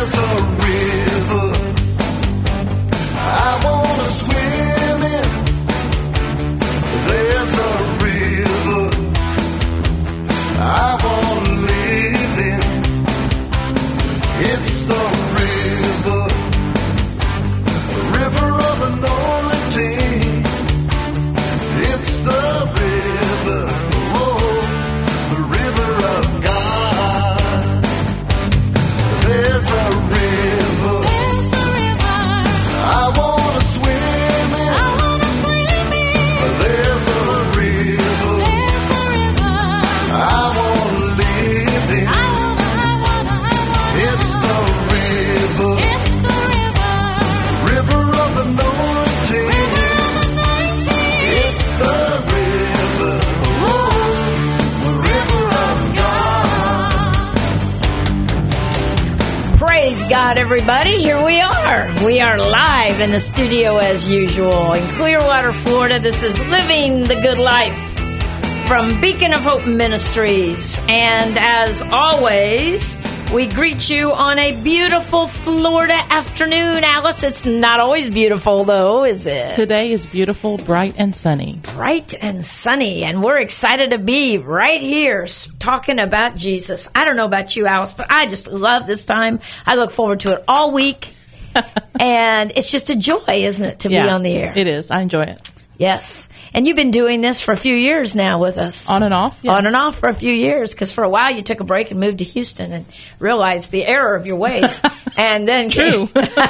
There's a river I wanna swim in. There's a river I wanna live in. It's the river of anointing. It's the river, oh, the river of God. There's a river I wanna swim in. There's a river I wanna live in. It's the river of anointing. It's the river, oh, the river of God. Praise God, everybody. Here we are. We are live in the studio as usual in Clearwater, Florida. This is Living the Good Life from Beacon of Hope Ministries. And as always, we greet you on a beautiful Florida afternoon. Alice, it's not always beautiful, though, is it? Today is beautiful, bright and sunny. Bright and sunny, and we're excited to be right here talking about Jesus. I don't know about you, Alice, but I just love this time. I look forward to it all week, and it's just a joy, isn't it, to be on the air? It is. I enjoy it. Yes. And you've been doing this for a few years now with us. On and off? Yes. On and off for a few years, because for a while you took a break and moved to Houston and realized the error of your ways. And then True.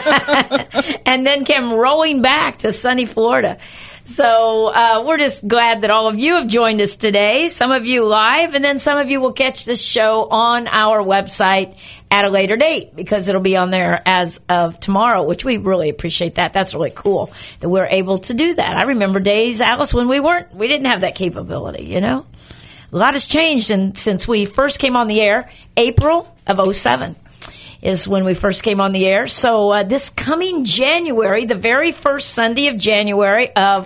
and then came rolling back to sunny Florida. So we're just glad that all of you have joined us today. Some of you live, and then some of you will catch this show on our website at a later date, because it'll be on there as of tomorrow, which we really appreciate that. That's really cool that we're able to do that. I remember days, Alice, when we didn't have that capability, you know? A lot has changed since we first came on the air. April of 2007 is when we first came on the air. So this coming January, the very first Sunday of January of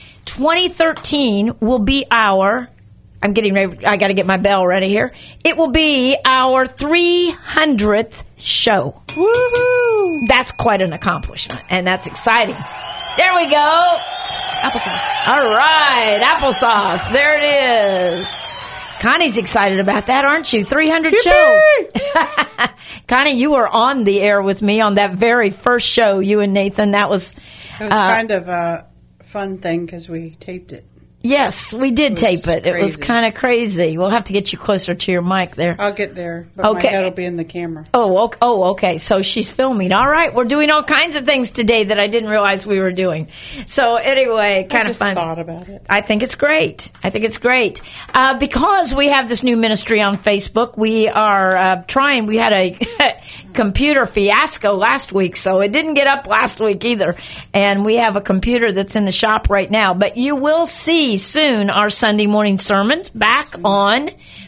2013 will be our... I'm getting ready. I got to get my bell ready here. It will be our 300th show. Woohoo! That's quite an accomplishment, and that's exciting. There we go. Applesauce. All right, applesauce. There it is. Connie's excited about that, aren't you? 300 show. Connie, you were on the air with me on that very first show, you and Nathan. That was... It was kind of a fun thing because we taped it. Yes, we did tape it. It was kind of crazy. We'll have to get you closer to your mic there. I'll get there, but my head will be in the camera. Oh, okay. So she's filming. All right, we're doing all kinds of things today that I didn't realize we were doing. So anyway, kind of fun. I just thought about it. I think it's great. Because we have this new ministry on Facebook, we are trying. We had a computer fiasco last week, so it didn't get up last week either. And we have a computer that's in the shop right now. But you will see soon our Sunday morning sermons back on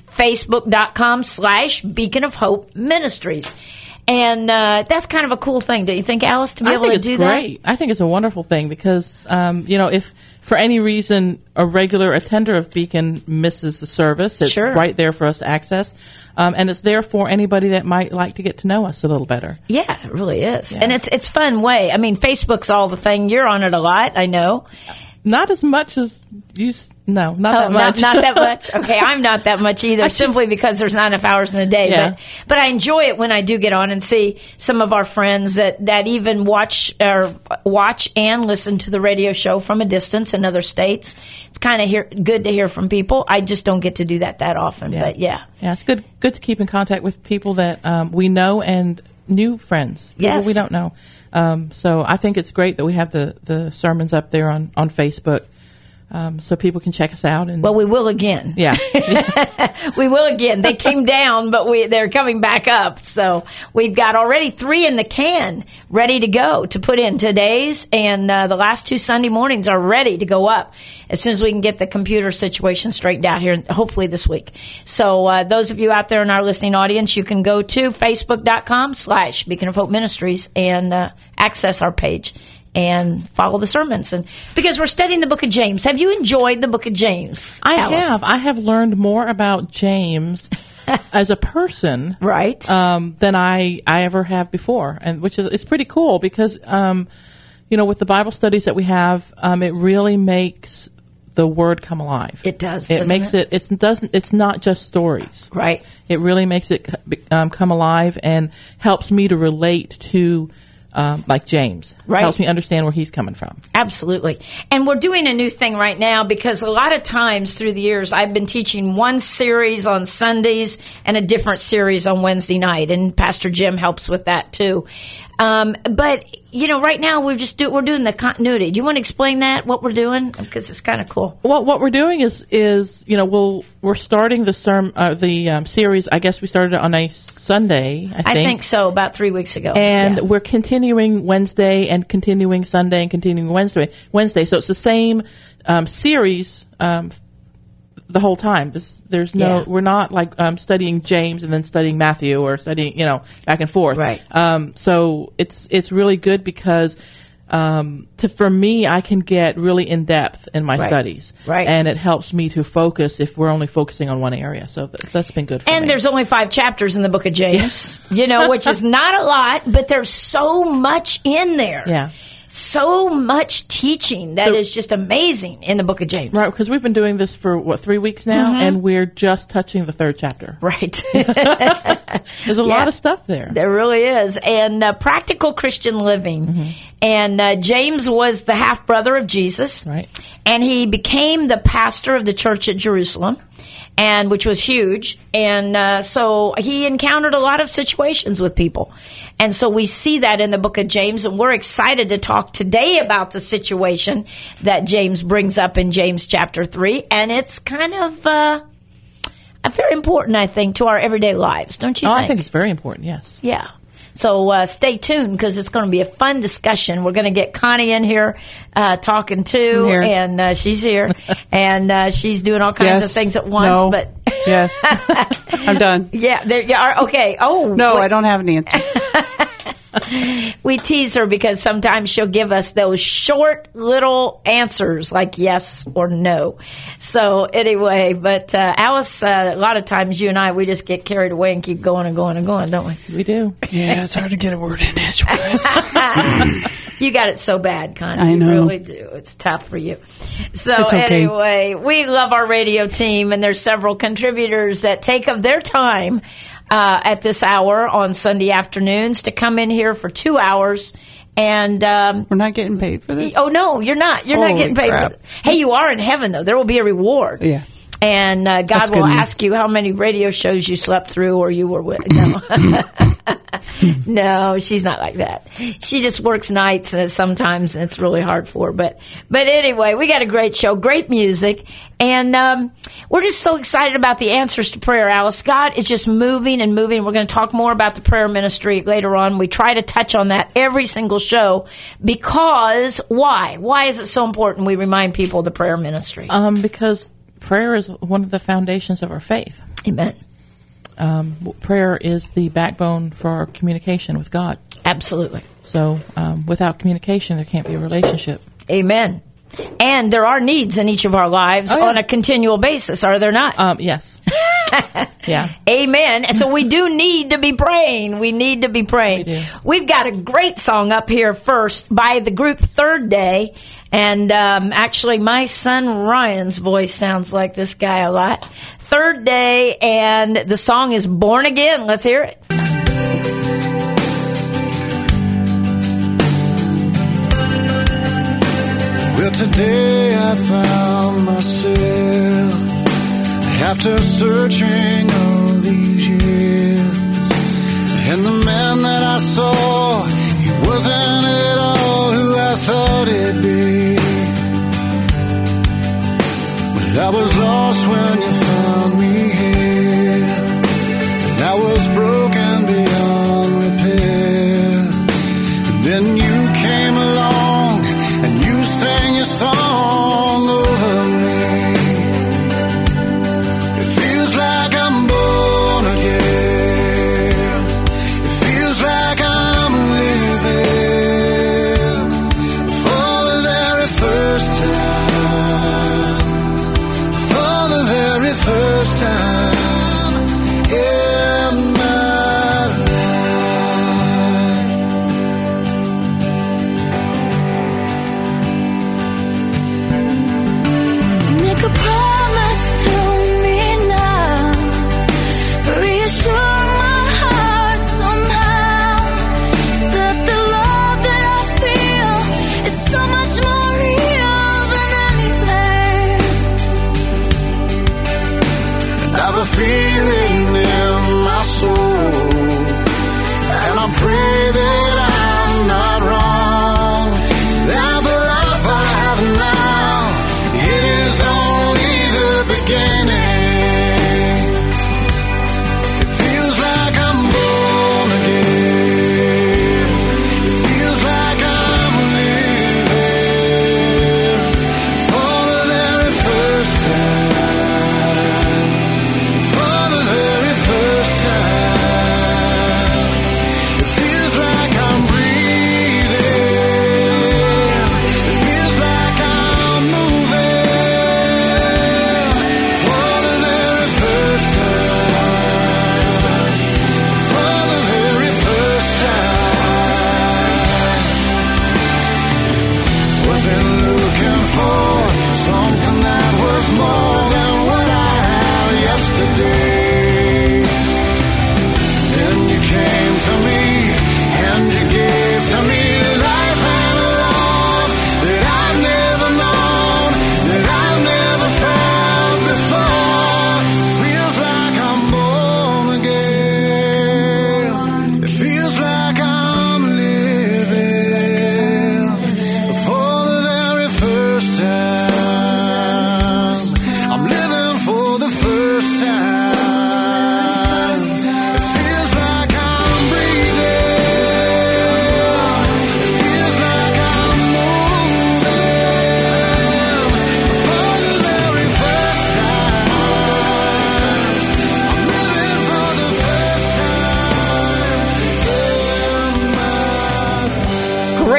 Facebook.com/Beacon of Hope Ministries. And that's kind of a cool thing, do you think, Alice, to be able to do that? I think it's great. I think it's a wonderful thing because, if for any reason a regular attender of Beacon misses the service, it's right there for us to access. And it's there for anybody that might like to get to know us a little better. Yeah, it really is. Yeah. And it's fun way. I mean, Facebook's all the thing. You're on it a lot, I know. Not as much as you... No, not that much. Not that much. Okay, I'm not that much either, simply because there's not enough hours in the day. Yeah. But I enjoy it when I do get on and see some of our friends that even watch and listen to the radio show from a distance in other states. It's kind of good to hear from people. I just don't get to do that often. Yeah. But yeah, it's good to keep in contact with people that we know and new friends. People we don't know. So I think it's great that we have the sermons up there on Facebook. So people can check us out. Well, we will again. Yeah. We will again. They came down, but they're coming back up. So we've got already 3 in the can ready to go to put in today's. And the last 2 Sunday mornings are ready to go up as soon as we can get the computer situation straightened out here, hopefully this week. So those of you out there in our listening audience, you can go to Facebook.com/Beacon of Hope Ministries and access our page and follow the sermons. And because we're studying the book of James. Have you enjoyed the book of James, Alice? I have learned more about James as a person, right, than I ever have before, and which is it's pretty cool because with the Bible studies that we have, it really makes the Word come alive. It does. It makes it. It's not just stories. Right. It really makes it come alive and helps me to relate to. Like James. Right. Helps me understand where he's coming from. Absolutely. And we're doing a new thing right now because a lot of times through the years I've been teaching one series on Sundays and a different series on Wednesday night, and Pastor Jim helps with that too. But right now we're doing the continuity. Do you want to explain that, what we're doing? Because it's kind of cool. Well, what we're doing is we're starting the series. I guess we started it on a Sunday. I think so, about 3 weeks ago. And we're continuing Wednesday and continuing Sunday and continuing Wednesday. So it's the same series the whole time. We're not like studying James and then studying Matthew or studying back and forth. Right. So it's really good because for me, I can get really in depth in my studies, right? And it helps me to focus if we're only focusing on one area. So that's been good for me. And there's only 5 chapters in the book of James, which is not a lot, but there's so much in there. Yeah. So much teaching that is just amazing in the book of James. Right, because we've been doing this for, 3 weeks now, and we're just touching the 3rd chapter. Right. There's a lot of stuff there. There really is. And practical Christian living. Mm-hmm. And James was the half-brother of Jesus. Right. And he became the pastor of the church at Jerusalem, which was huge. And so he encountered a lot of situations with people. And so we see that in the book of James, and we're excited to talk today about the situation that James brings up in James chapter 3. And it's kind of very important, I think, to our everyday lives, don't you think? I think it's very important, yes. Yeah. So stay tuned because it's going to be a fun discussion. We're going to get Connie in here talking too, and she's here, and she's doing all kinds of things at once. No. But yes, I'm done. Yeah, there you are. Okay. Oh no, I don't have an answer. We tease her because sometimes she'll give us those short little answers like yes or no. So anyway, but Alice, a lot of times you and I, we just get carried away and keep going and going and going, don't we? We do. Yeah, it's hard to get a word in edgewise. You got it so bad, Connie. I know. You really do. It's tough for you. So it's okay. Anyway, we love our radio team, and there's several contributors that take of their time at this hour on Sunday afternoons to come in here for 2 hours. And we're not getting paid for this? Oh, no, you're not. You're not getting paid for it. Hey, you are in heaven, though. There will be a reward. Yeah. And God will ask you how many radio shows you slept through or you were with. No. No, she's not like that. She just works nights sometimes, and it's really hard for her. But anyway, we got a great show, great music, and we're just so excited about the answers to prayer, Alice. God is just moving and moving. We're going to talk more about the prayer ministry later on. We try to touch on that every single show because why? Why is it so important we remind people of the prayer ministry? Because prayer is one of the foundations of our faith. Amen. Prayer is the backbone for our communication with God. Absolutely. So without communication, there can't be a relationship. Amen. And there are needs in each of our lives on a continual basis, are there not? Yes. Yeah. Amen. And so we do need to be praying. We need to be praying. We do. We've got a great song up here first by the group Third Day. And actually, my son Ryan's voice sounds like this guy a lot. Third Day, and the song is Born Again. Let's hear it. Well, today I found myself after searching all these years, and the man that I saw, he wasn't at all who I thought he'd be. But I was lost when you found me here, and I was broken beyond repair. And then you came along and you sang your song over me. It feels like I'm born again.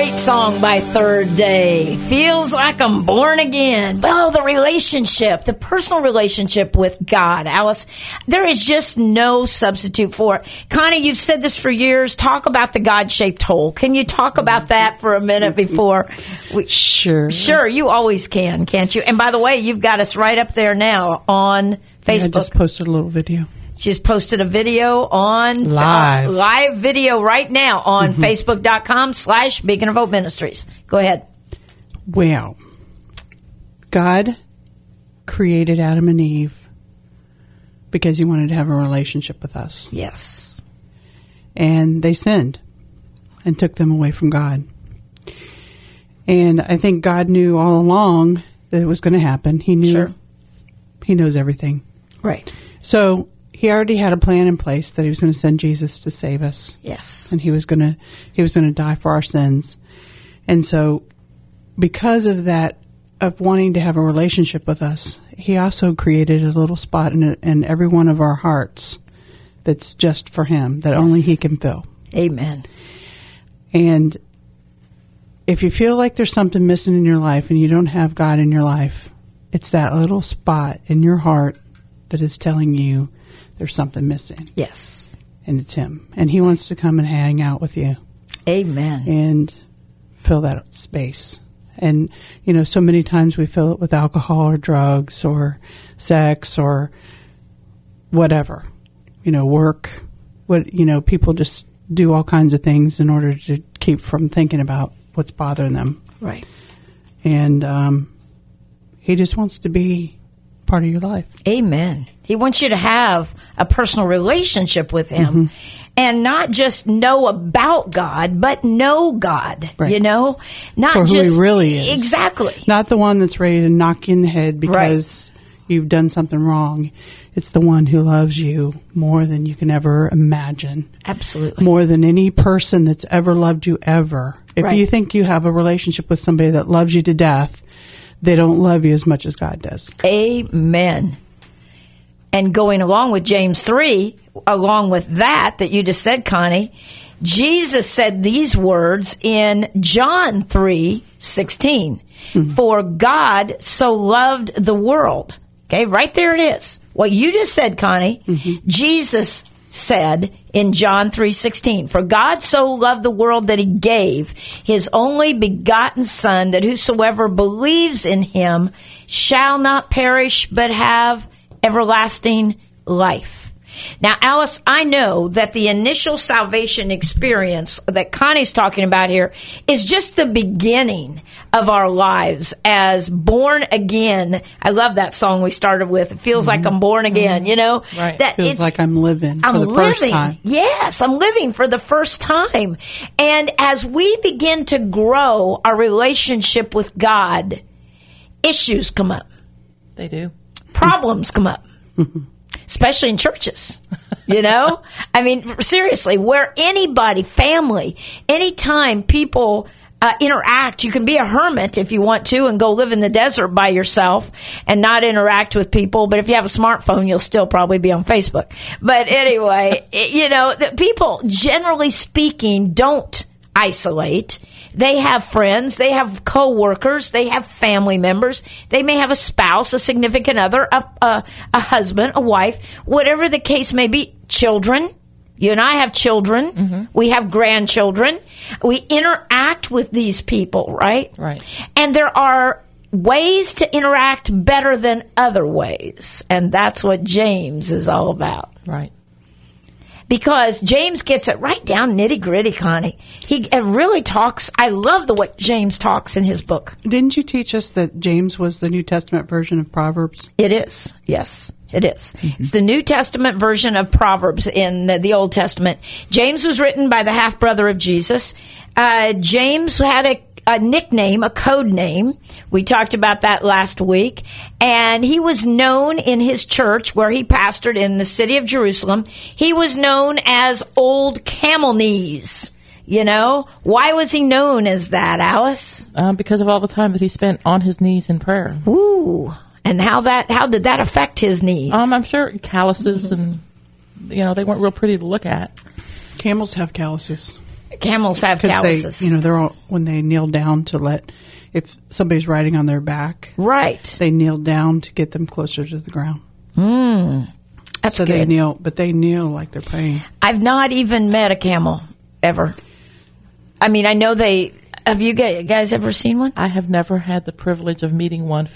great song by Third Day. Feels like I'm born again. Well, the relationship, the personal relationship with God, Alice, there is just no substitute for it. Connie, you've said this for years. Talk about the God-shaped hole. Can you talk about that for a minute before we... Sure. Sure, you always can, can't you? And by the way, you've got us right up there now on Facebook. Yeah, I just posted a little video. She's posted a video on live video right now on Facebook.com/Beacon of Hope Ministries. Go ahead. Well, God created Adam and Eve because he wanted to have a relationship with us. Yes. And they sinned and took them away from God. And I think God knew all along that it was going to happen. He knew. Sure. He knows everything. Right. So he already had a plan in place that he was going to send Jesus to save us. Yes. And he was going to die for our sins. And so because of that, of wanting to have a relationship with us, he also created a little spot in every one of our hearts that's just for him, that only he can fill. Amen. And if you feel like there's something missing in your life and you don't have God in your life, it's that little spot in your heart that is telling you there's something missing. Yes. And it's him. And he wants to come and hang out with you. Amen. And fill that space. And, so many times we fill it with alcohol or drugs or sex or whatever. Work. People just do all kinds of things in order to keep from thinking about what's bothering them. Right. And he just wants to be part of your life. Amen. He wants you to have a personal relationship with him and not just know about God, but know God, right. Not for just who he really is. Exactly. Not the one that's ready to knock you in the head because you've done something wrong. It's the one who loves you more than you can ever imagine. Absolutely. More than any person that's ever loved you ever. If you think you have a relationship with somebody that loves you to death, they don't love you as much as God does. Amen. And going along with James 3, along with that you just said, Connie, Jesus said these words in John 3:16. For God so loved the world. Okay, right there it is. What you just said, Connie, Jesus said in John 3:16, for God so loved the world that he gave his only begotten Son, that whosoever believes in him shall not perish but have everlasting life. Now, Alice, I know that the initial salvation experience that Connie's talking about here is just the beginning of our lives as born again. I love that song we started with. It feels like I'm born again, Right. That feels like I'm living for the first time. Yes, I'm living for the first time. And as we begin to grow our relationship with God, issues come up. They do. Problems come up. Especially in churches, I mean, seriously, where anybody, family, anytime people interact, you can be a hermit if you want to and go live in the desert by yourself and not interact with people. But if you have a smartphone, you'll still probably be on Facebook. But anyway, the people, generally speaking, don't isolate. They have friends, they have co-workers, they have family members, they may have a spouse, a significant other, a husband, a wife, whatever the case may be. Children. You and I have children. We have grandchildren. We interact with these people, right? Right. And there are ways to interact better than other ways. And that's what James is all about. Right. Because James gets it right down nitty-gritty, Connie. He really talks. I love the way James talks in his book. Didn't you teach us that James was the New Testament version of Proverbs? It is. Yes, it is. It's the New Testament version of Proverbs in the Old Testament. James was written by the half-brother of Jesus. James had a nickname, a code name. We talked about that last week. And he was known in his church where he pastored in the city of Jerusalem. He was known as Old Camel Knees. Why was he known as that, Alice? Because of all the time that he spent on his knees in prayer. Ooh. And how did that affect his knees? I'm sure calluses and, they weren't real pretty to look at. Camels have calluses. Camels have calluses. They're all, when they kneel down if somebody's riding on their back, right? They kneel down to get them closer to the ground. That's so good. They kneel like they're praying. I've not even met a camel ever. I mean, I know have you guys ever seen one? I have never had the privilege of meeting one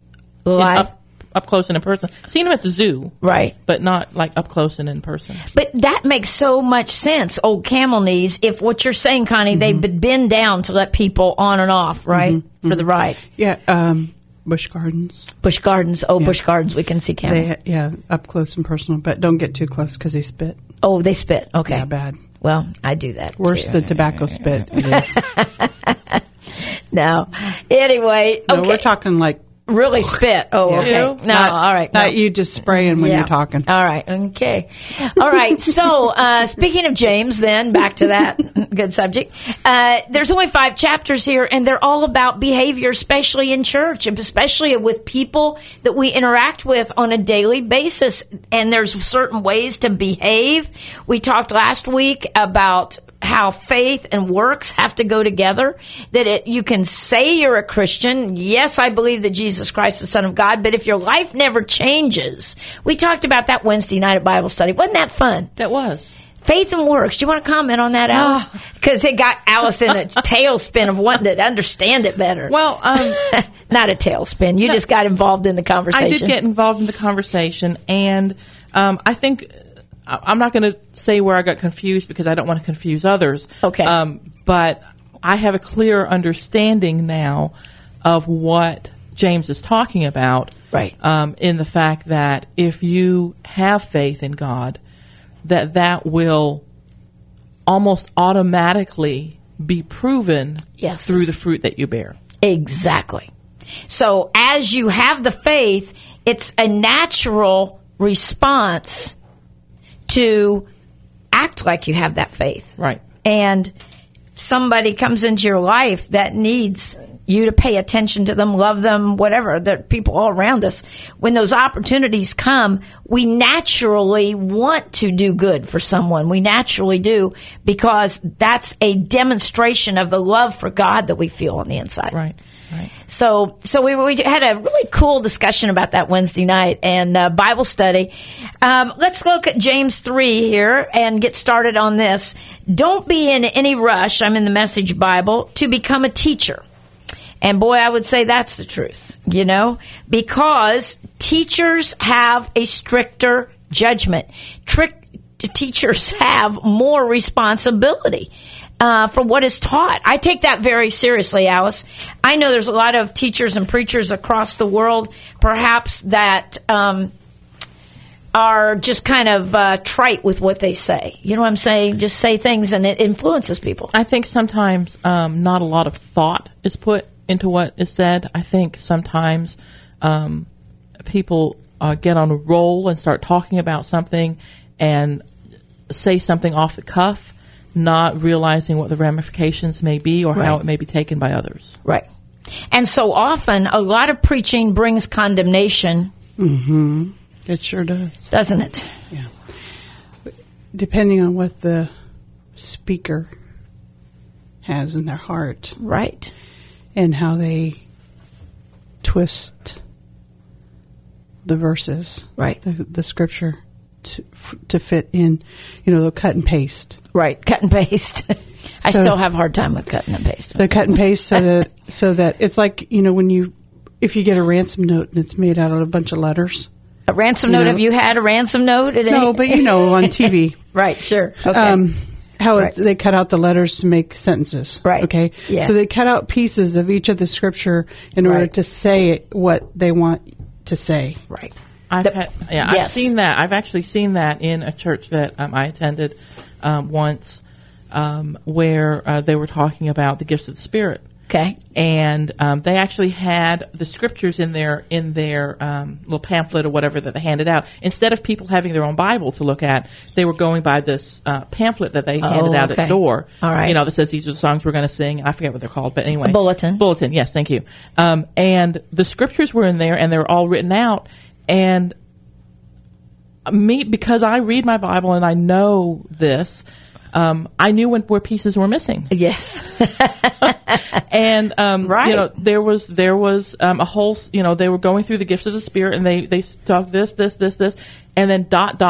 up close and in person. Seen them at the zoo. Right. But not like up close and in person. But that makes so much sense, old camel knees, if what you're saying, Connie, they bend down to let people on and off, right, for the ride. Yeah, Busch Gardens. Busch Gardens. Oh, yeah. Busch Gardens, we can see camels. Up close and personal, but don't get too close because they spit. Oh, they spit. Okay. Yeah, bad. Well, I do that Worse too. than tobacco spit. It is. No. Anyway. No, okay. we're talking like really spit. Oh, okay. You? No, all right. Not you just spraying when you're talking. All right. Okay. All right. So, speaking of James, then back to that good subject. There's only 5 chapters here, and they're all about behavior, especially in church, and especially with people that we interact with on a daily basis. And there's certain ways to behave. We talked last week about how faith and works have to go together, that you can say you're a Christian. Yes, I believe that Jesus Christ is the Son of God, but if your life never changes, we talked about that Wednesday night at Bible study. Wasn't that fun? That was. Faith and works. Do you want to comment on that, Alice? Because it got Alice in a tailspin of wanting to understand it better. Well, not a tailspin. You just got involved in the conversation. I did get involved in the conversation, and I think I'm not going to say where I got confused because I don't want to confuse others. Okay. But I have a clear understanding now of what James is talking about. Right. In the fact that if you have faith in God, that will almost automatically be proven through the fruit that you bear. Exactly. So as you have the faith, it's a natural response to act like you have that faith. Right. And somebody comes into your life that needs you to pay attention to them, love them, whatever, the people all around us. When those opportunities come, we naturally want to do good for someone. We naturally do, because that's a demonstration of the love for God that we feel on the inside. Right. Right. So we had a really cool discussion about that Wednesday night and Bible study. Let's look at James 3 here and get started on this. Don't be in any rush, I'm in the Message Bible, to become a teacher. And boy, I would say that's the truth, because teachers have a stricter judgment. Teachers have more responsibility for what is taught. I take that very seriously, Alice. I know there's a lot of teachers and preachers across the world, perhaps, that are just kind of trite with what they say. You know what I'm saying? Just say things and it influences people. I think sometimes not a lot of thought is put into what is said. I think sometimes people get on a roll and start talking about something and say something off the cuff, not realizing what the ramifications may be or how it may be taken by others. Right. And so often, a lot of preaching brings condemnation. Mm-hmm. It sure does. Doesn't it? Yeah. Depending on what the speaker has in their heart. Right. And how they twist the verses. Right. The scripture to fit in, they'll cut and paste. Right, cut and paste. I still have a hard time with cutting and pasting. The cut and paste so that it's like, if you get a ransom note and it's made out of a bunch of letters. A ransom note? Have you had a ransom note? No, but on TV. Right, sure. Okay. They cut out the letters to make sentences. Right. Okay. Yeah. So they cut out pieces of each of the scripture in order to say what they want to say. Right. I've seen that. I've actually seen that in a church that I attended once, where they were talking about the gifts of the Spirit. Okay. And they actually had the scriptures in their little pamphlet or whatever that they handed out. Instead of people having their own Bible to look at, they were going by this pamphlet that they handed out at the door. All right. That says these are the songs we're going to sing. I forget what they're called, but anyway. A bulletin. Bulletin, yes, thank you. And the scriptures were in there, and they were all written out. And because I read my Bible and I know this, I knew where pieces were missing. Yes. And, right. you know, there was a whole, you know, they were going through the gifts of the Spirit, and they talked this, and then ...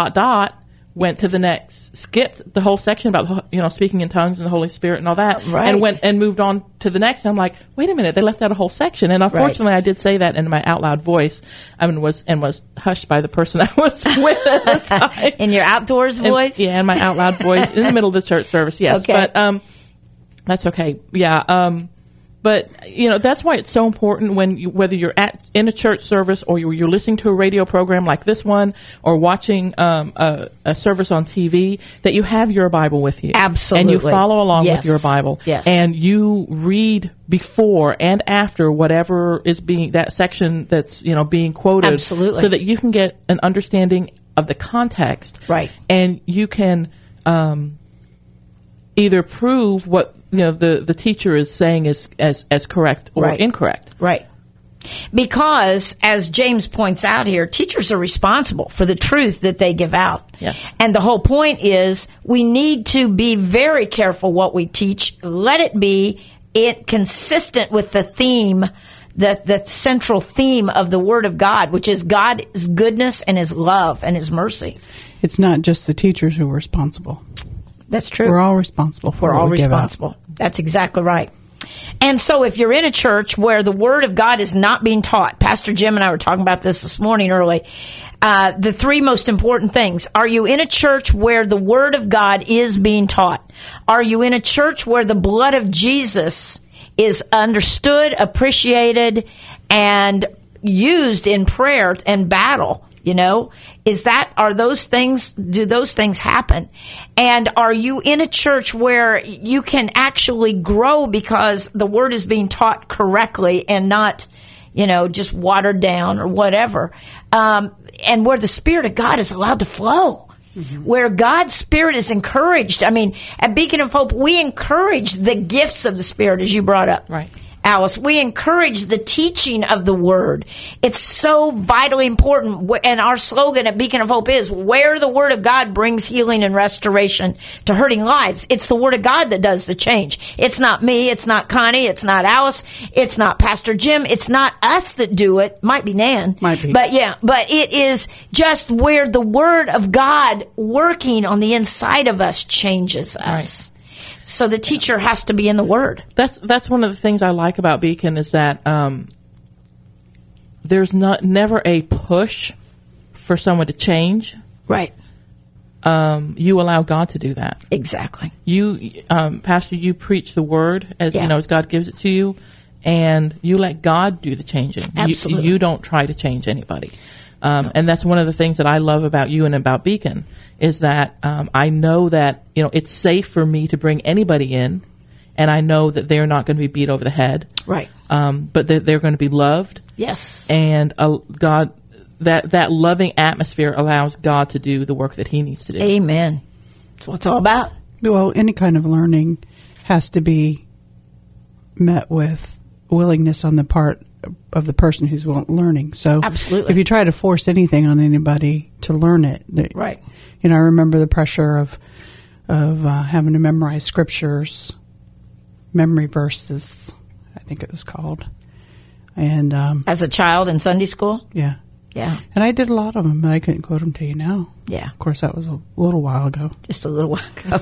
went to the next, skipped the whole section about, you know, speaking in tongues and the Holy Spirit and all that, right. and went and moved on to the next. And I'm like, wait a minute, they left out a whole section. And unfortunately, I did say that in my out loud voice, was hushed by the person I was with at the time. In your outdoors voice? Yeah, in my out loud voice in the middle of the church service. Yes, okay. But that's okay. Yeah. But, you know, that's why it's so important whether you're in a church service or you're listening to a radio program like this one or watching a service on TV, that you have your Bible with you. Absolutely. And you follow along with your Bible. Yes. And you read before and after whatever is that section that's, you know, being quoted. Absolutely. So that you can get an understanding of the context. Right. And you can either prove what, you know, the teacher is saying is as correct or right. incorrect. Right. Because, as James points out here, teachers are responsible for the truth that they give out. Yes. And the whole point is we need to be very careful what we teach. Let it be consistent with the theme, the central theme of the Word of God, which is God's goodness and His love and His mercy. It's not just the teachers who are responsible. That's true. We're all responsible for We're all what we give out. responsible. That's exactly right. And so if you're in a church where the Word of God is not being taught, Pastor Jim and I were talking about this morning early, the three most important things. Are you in a church where the Word of God is being taught? Are you in a church where the blood of Jesus is understood, appreciated, and used in prayer and battle? You know, do those things happen? And are you in a church where you can actually grow because the Word is being taught correctly and not, you know, just watered down or whatever? And where the Spirit of God is allowed to flow. Mm-hmm. Where God's Spirit is encouraged. I mean, at Beacon of Hope, we encourage the gifts of the Spirit, as you brought up. Right. Alice, we encourage the teaching of the Word. It's so vitally important. And our slogan at Beacon of Hope is, where the Word of God brings healing and restoration to hurting lives. It's the Word of God that does the change. It's not me. It's not Connie. It's not Alice. It's not Pastor Jim. It's not us that do it. Might be Nan. Might be. But yeah, but it is just where the Word of God working on the inside of us changes us. Right. So the teacher has to be in the Word. That's one of the things I like about Beacon is that there's never a push for someone to change. Right. You allow God to do that. Exactly. You, Pastor, you preach the Word as you know, as God gives it to you, and you let God do the changing. Absolutely. You don't try to change anybody. And that's one of the things that I love about you and about Beacon is that I know that, you know, it's safe for me to bring anybody in, and I know that they're not going to be beat over the head. Right. But they're going to be loved. Yes. And God, that loving atmosphere allows God to do the work that He needs to do. Amen. That's what it's all about. Well, any kind of learning has to be met with willingness on the part of the person who's learning. So absolutely. If you try to force anything on anybody to learn it, right. You know, I remember the pressure of having to memorize scriptures, memory verses, I think it was called. And as a child in Sunday school? Yeah. Yeah. And I did a lot of them, but I couldn't quote them to you now. Yeah. Of course, that was a little while ago. Just a little while ago.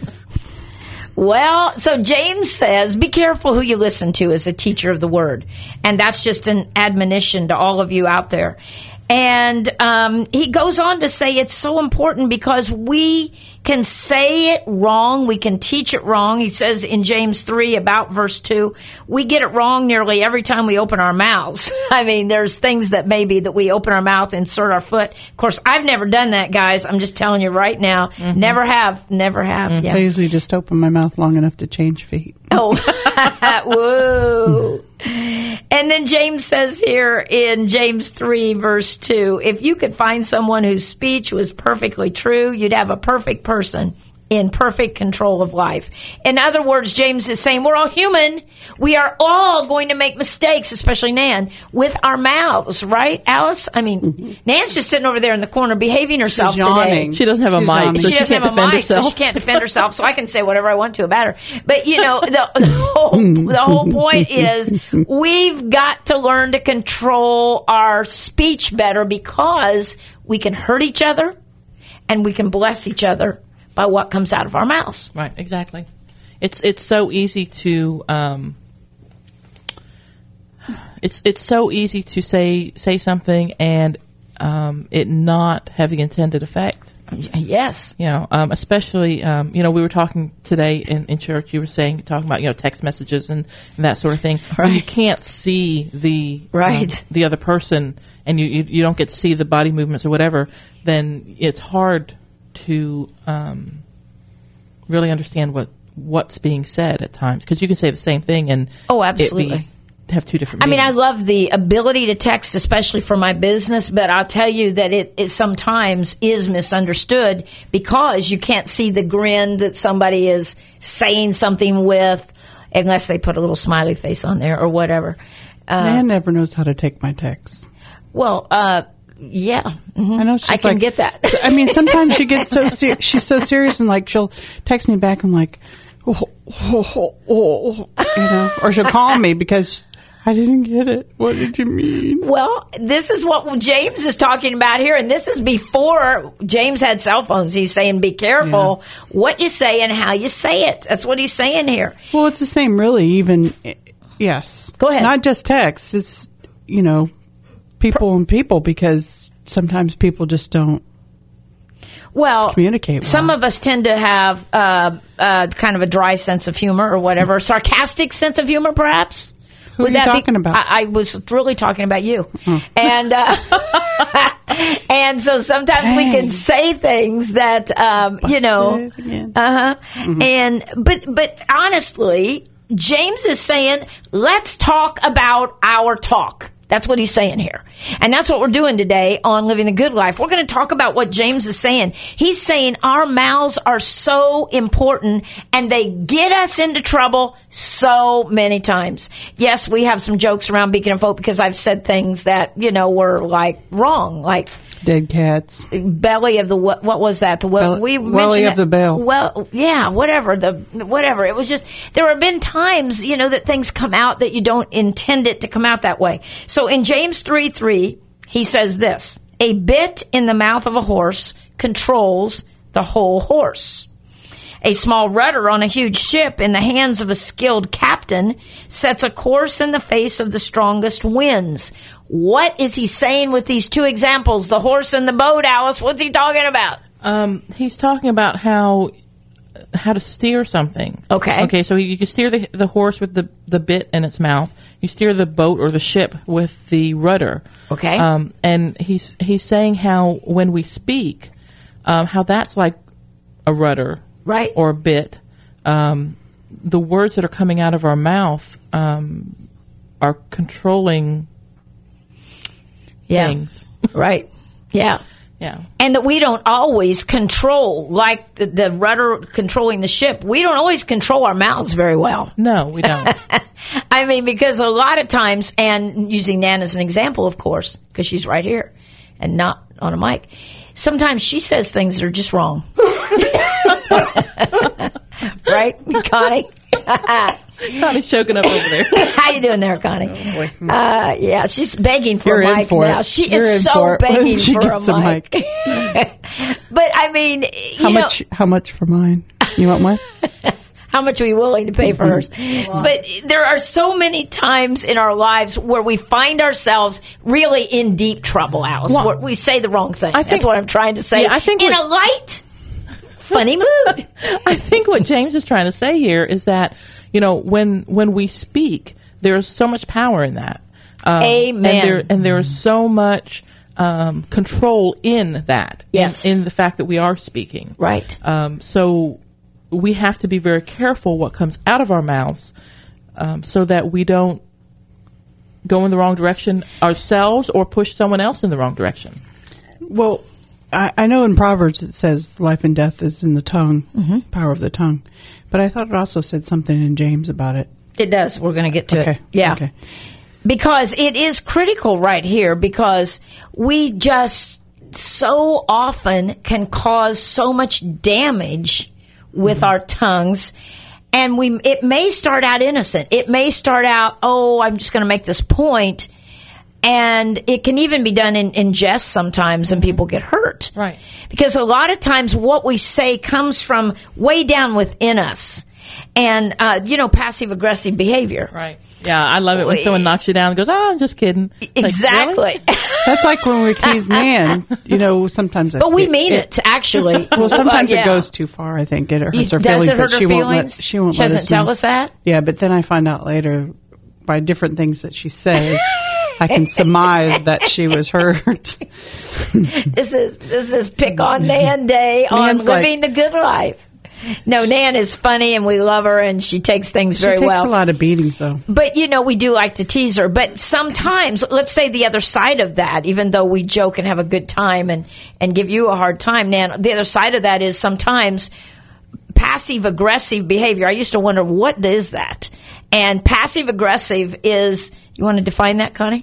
Well, so James says, be careful who you listen to as a teacher of the Word. And that's just an admonition to all of you out there. And he goes on to say it's so important because we can say it wrong. We can teach it wrong. He says in James 3 about verse 2, we get it wrong nearly every time we open our mouths. I mean, there's things that maybe that we open our mouth, insert our foot. Of course, I've never done that, guys. I'm just telling you right now. Mm-hmm. Never have. Mm-hmm. Yeah. I usually just open my mouth long enough to change feet. Oh, whoa. And then James says here in James 3, verse 2, if you could find someone whose speech was perfectly true, you'd have a perfect person in perfect control of life. In other words, James is saying we're all human. We are all going to make mistakes, especially Nan, with our mouths, right, Alice? I mean, Nan's just sitting over there in the corner behaving herself today. She doesn't have a mic, so she doesn't have a mic, so she can't defend herself, so I can say whatever I want to about her. But, the whole point is we've got to learn to control our speech better, because we can hurt each other and we can bless each other by what comes out of our mouths. Right, exactly. It's so easy to it's so easy to say something and it not have the intended effect. Yes. Especially we were talking today in church. You were talking about text messages and that sort of thing. Right. When you can't see the other person and you don't get to see the body movements or whatever, then it's hard to really understand what's being said at times, because you can say the same thing and absolutely have two different meanings. I love the ability to text, especially for my business, but I'll tell you that it sometimes is misunderstood because you can't see the grin that somebody is saying something with, unless they put a little smiley face on there or whatever. Nan never knows how to take my texts. Well, yeah, I know. I can get that. Sometimes she gets she's so serious, and she'll text me back and or she'll call me because I didn't get it. What did you mean? Well, this is what James is talking about here, and this is before James had cell phones. He's saying be careful what you say and how you say it. That's what he's saying here. Well, it's the same, really. Even yes. Go ahead. Not just text. It's people and people, because sometimes people just don't communicate well. Some of us tend to have kind of a dry sense of humor or whatever, sarcastic sense of humor, perhaps. Who are you talking about? I was really talking about you. And and so sometimes we can say things that, but honestly, James is saying, let's talk about our talk. That's what he's saying here. And that's what we're doing today on Living the Good Life. We're going to talk about what James is saying. He's saying our mouths are so important and they get us into trouble so many times. Yes, we have some jokes around Beacon of Hope because I've said things that, were wrong, like dead cats. Belly of the what was that? Welly of the bell. Well, yeah, whatever. It was just, there have been times, that things come out that you don't intend it to come out that way. So in James 3:3, he says this: a bit in the mouth of a horse controls the whole horse. A small rudder on a huge ship in the hands of a skilled captain sets a course in the face of the strongest winds. What is he saying with these two examples, the horse and the boat, Alice? What's he talking about? He's talking about how to steer something. Okay, so you can steer the horse with the bit in its mouth. You steer the boat or the ship with the rudder. Okay. And he's saying how when we speak, how that's like a rudder. Right. Or a bit. The words that are coming out of our mouth are controlling things. Right. Yeah. Yeah. And that we don't always control, like the rudder controlling the ship, we don't always control our mouths very well. No, we don't. Because a lot of times, and using Nan as an example, of course, because she's right here and not on a mic, sometimes she says things that are just wrong. Right, Connie? Connie's choking up over there. How you doing there, Connie? Oh, boy. Yeah, she's begging for a mic now. She is so begging for a mic. But how much for mine? You want one? How much are we willing to pay for hers? But there are so many times in our lives where we find ourselves really in deep trouble, Alice. Where we say the wrong thing. That's what I'm trying to say. Yeah, I think in a light, funny mood. I think what James is trying to say here is that, when we speak, there's so much power in that. Amen. And there is so much control in that. Yes. In the fact that we are speaking. Right. So we have to be very careful what comes out of our mouths so that we don't go in the wrong direction ourselves or push someone else in the wrong direction. Well, I know in Proverbs it says life and death is in the tongue, power of the tongue. But I thought it also said something in James about it. It does. We're going to get to it. Yeah. Okay. Because it is critical right here, because we just so often can cause so much damage with our tongues. And it may start out innocent. It may start out, I'm just going to make this point. And it can even be done in jest sometimes, and people get hurt. Right. Because a lot of times what we say comes from way down within us. And, passive-aggressive behavior. Right. Yeah, I love it when someone knocks you down and goes, I'm just kidding. Exactly. Like, really? That's like when we tease Nan, sometimes. But we mean it, actually. Well, sometimes it goes too far, I think. It hurts her feelings. Does it hurt her feelings? She won't She doesn't tell us that? Yeah, but then I find out later by different things that she says. I can surmise that she was hurt. This is Pick on Nan Day on Living the Good Life. No, Nan is funny, and we love her, and she takes things very well. She takes a lot of beatings, though. But, we do like to tease her. But sometimes, let's say the other side of that, even though we joke and have a good time and give you a hard time, Nan, the other side of that is sometimes passive-aggressive behavior. I used to wonder, what is that? And passive-aggressive is, you want to define that, Connie?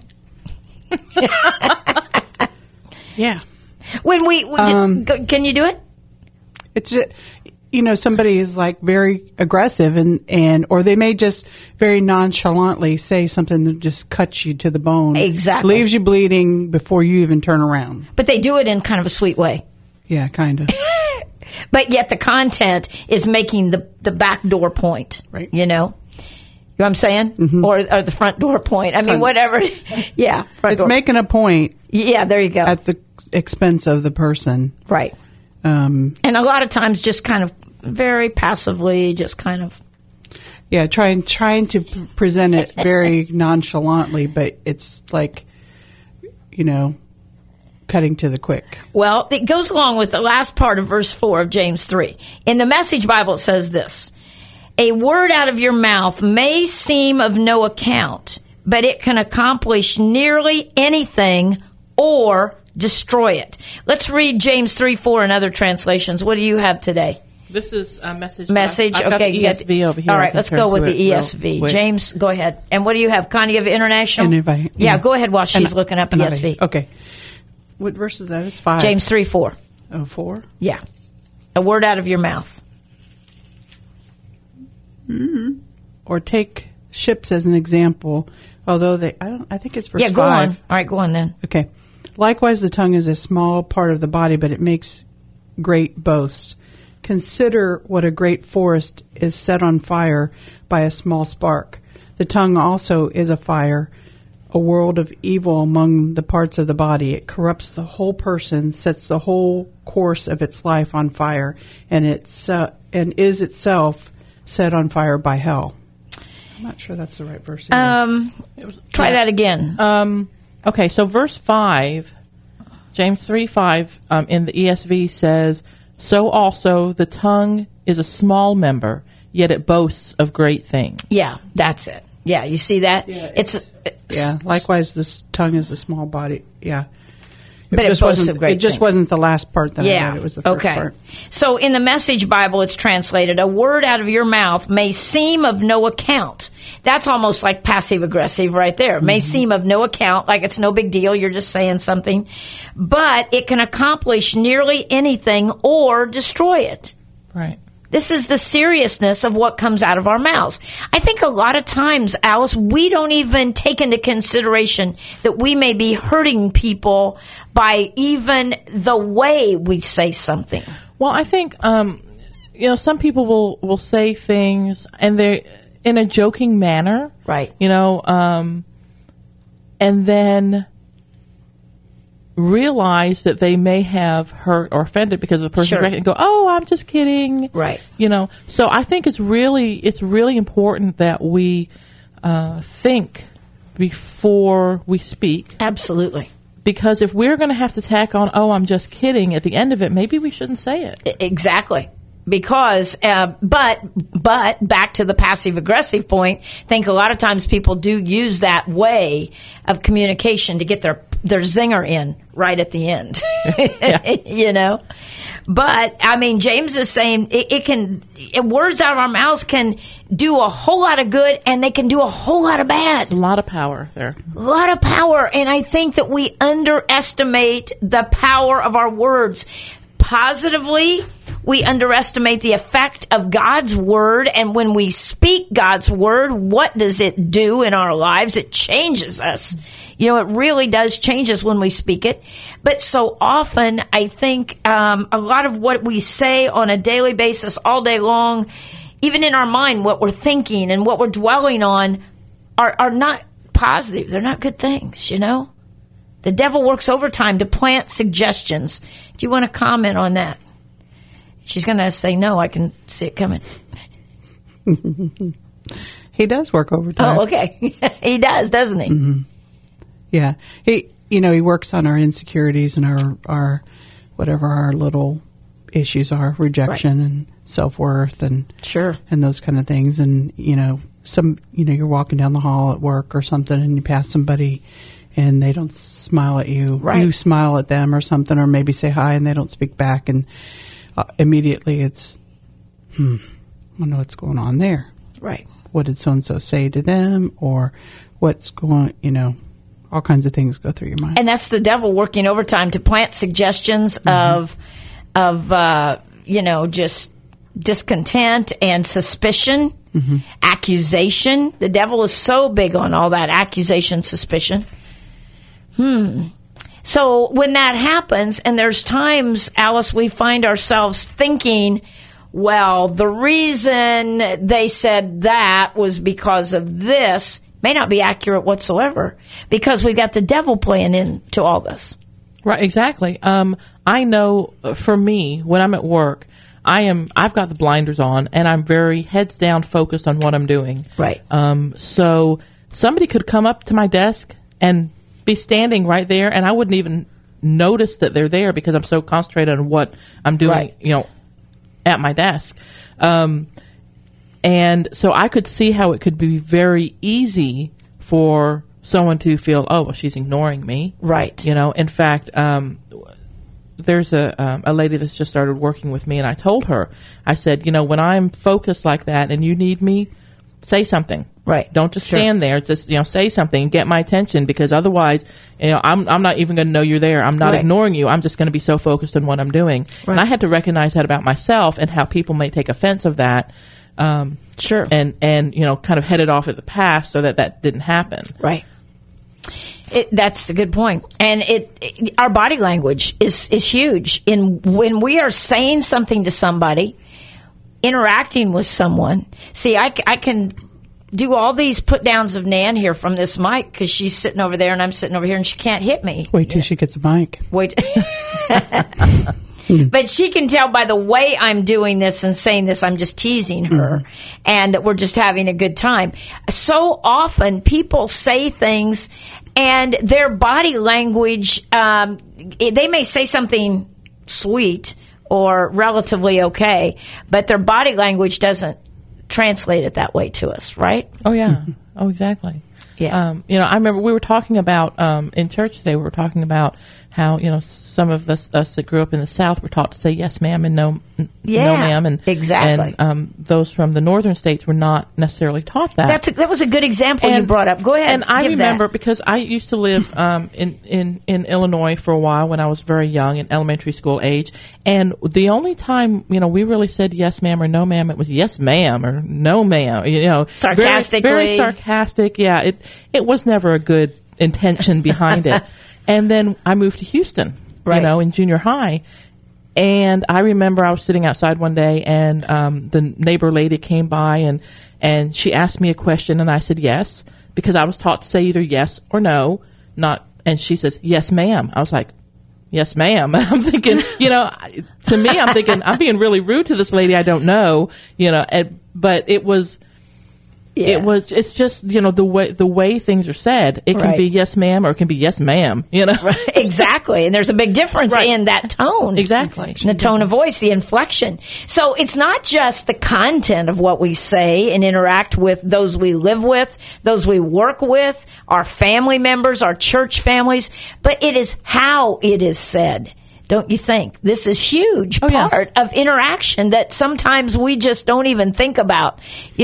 Yeah. When can you do it? It's somebody is like very aggressive or they may just very nonchalantly say something that just cuts you to the bone. Exactly. Leaves you bleeding before you even turn around. But they do it in kind of a sweet way. Yeah, kind of. But yet the content is making the back door point. Right. You know what I'm saying? Mm-hmm. Or the front door point. I mean, whatever. Yeah. It's door. Making a point. Yeah, there you go. At the expense of the person. Right. And a lot of times just kind of very passively, just kind of. Yeah, trying to present it very nonchalantly, but it's like, cutting to the quick. Well, it goes along with the last part of verse 4 of James 3. In the Message Bible, it says this: a word out of your mouth may seem of no account, but it can accomplish nearly anything or destroy it. Let's read James 3:4 in other translations. What do you have today? This is a message. Message. I've got Okay. the ESV over here. All right. Let's go with the ESV. James, go ahead. And what do you have? Connie, you have international? Anybody, yeah, go ahead while she's looking up ESV. Okay. What verse is that? It's 5. James 3:4. Oh, 4? Yeah. A word out of your mouth. Mm-hmm. Or take ships as an example, although I think it's verse 5. Yeah, go on. All right, go on then. Okay. Likewise, the tongue is a small part of the body, but it makes great boasts. Consider what a great forest is set on fire by a small spark. The tongue also is a fire, a world of evil among the parts of the body. It corrupts the whole person, sets the whole course of its life on fire, and is itself set on fire by hell. I'm not sure that's the right verse. Try that again. Okay, so verse 5, James 3:5 in the ESV says, so also the tongue is a small member, yet it boasts of great things. Yeah, that's it. Yeah, you see that? Yeah, it's likewise, this tongue is a small body. Yeah. But it boasts of great things. It just wasn't the last part that I read. It was the first part. So in the Message Bible, it's translated, a word out of your mouth may seem of no account. That's almost like passive-aggressive right there. May seem of no account, like it's no big deal, you're just saying something. But it can accomplish nearly anything or destroy it. Right. This is the seriousness of what comes out of our mouths. I think a lot of times, Alice, we don't even take into consideration that we may be hurting people by even the way we say something. Well, I think, some people will say things and they're in a joking manner. Right. And then realize that they may have hurt or offended because of the person's reaction and go, oh, I'm just kidding. Right. So I think it's really important that we think before we speak. Absolutely. Because if we're going to have to tack on, oh, I'm just kidding, at the end of it, maybe we shouldn't say it. Exactly. Because, but back to the passive-aggressive point, I think a lot of times people do use that way of communication to get their their zinger in right at the end. You know? But, I mean, James is saying words out of our mouths can do a whole lot of good, and they can do a whole lot of bad. There's a lot of power there. A lot of power. And I think that we underestimate the power of our words. Positively, we underestimate the effect of God's word. And when we speak God's word, what does it do in our lives? It changes us. You know, it really does change us when we speak it. But so often, I think a lot of what we say on a daily basis, all day long, even in our mind, what we're thinking and what we're dwelling on are not positive. They're not good things, you know? The devil works overtime to plant suggestions. Do you want to comment on that? She's going to say no. I can see it coming. He does work overtime. Oh, okay. He does, doesn't he? Mm-hmm. Yeah. He works on our insecurities and our whatever our little issues are, rejection and self-worth and sure, and those kind of things. And, you're walking down the hall at work or something and you pass somebody and they don't smile at you. Right. You smile at them or something, or maybe say hi and they don't speak back. And immediately it's, I wonder what's going on there. Right. What did so-and-so say to them? Or what's going, all kinds of things go through your mind. And that's the devil working overtime to plant suggestions of just discontent and suspicion, accusation. The devil is so big on all that accusation, suspicion. So when that happens, and there's times, Alice, we find ourselves thinking, well, the reason they said that was because of this, may not be accurate whatsoever, because we've got the devil playing into all this. Right, exactly. I know for me, when I'm at work, I've got the blinders on, and I'm very heads down focused on what I'm doing. Right. So somebody could come up to my desk and be standing right there, and I wouldn't even notice that they're there because I'm so concentrated on what I'm doing, at my desk. And so I could see how it could be very easy for someone to feel, oh, well, she's ignoring me. Right. In fact, there's a lady that's just started working with me, and I told her, I said, when I'm focused like that and you need me, say something. Right. Don't just stand there. Just, say something and get my attention, because otherwise, I'm not even going to know you're there. I'm not ignoring you. I'm just going to be so focused on what I'm doing. Right. And I had to recognize that about myself and how people may take offense of that. Sure. And kind of head it off at the past so that didn't happen. Right. That's a good point. And our body language is huge. When we are saying something to somebody, interacting with someone. See, I can do all these put downs of Nan here from this mic because she's sitting over there and I'm sitting over here and she can't hit me. Wait till she gets a mic. Wait. But she can tell by the way I'm doing this and saying this, I'm just teasing her and that we're just having a good time. So often people say things and their body language, they may say something sweet or relatively okay, but their body language doesn't translate it that way to us, right? Oh, yeah. Oh, exactly. Yeah. I remember we were talking about, in church today, we were talking about how, some of us that grew up in the South were taught to say yes, ma'am, and no ma'am. And, exactly. And those from the northern states were not necessarily taught that. That was a good example you brought up. Go ahead. And I remember, because I used to live in Illinois for a while when I was very young, in elementary school age, and the only time, we really said yes, ma'am, or no, ma'am, it was yes, ma'am, or no, ma'am, sarcastically. Very sarcastic, yeah. It was never a good intention behind it. And then I moved to Houston, in junior high. And I remember I was sitting outside one day and the neighbor lady came by and she asked me a question and I said yes, because I was taught to say either yes or no, and she says, yes, ma'am. I was like, yes, ma'am. I'm thinking, to me, I'm thinking, I'm being really rude to this lady I don't know, but it was Yeah. It's just, the way things are said. It can be yes, ma'am, or it can be yes, ma'am, Right. Exactly. And there's a big difference in that tone. Exactly. The tone of voice, the inflection. So it's not just the content of what we say and interact with those we live with, those we work with, our family members, our church families, but it is how it is said. Don't you think? This is huge part of interaction that sometimes we just don't even think about.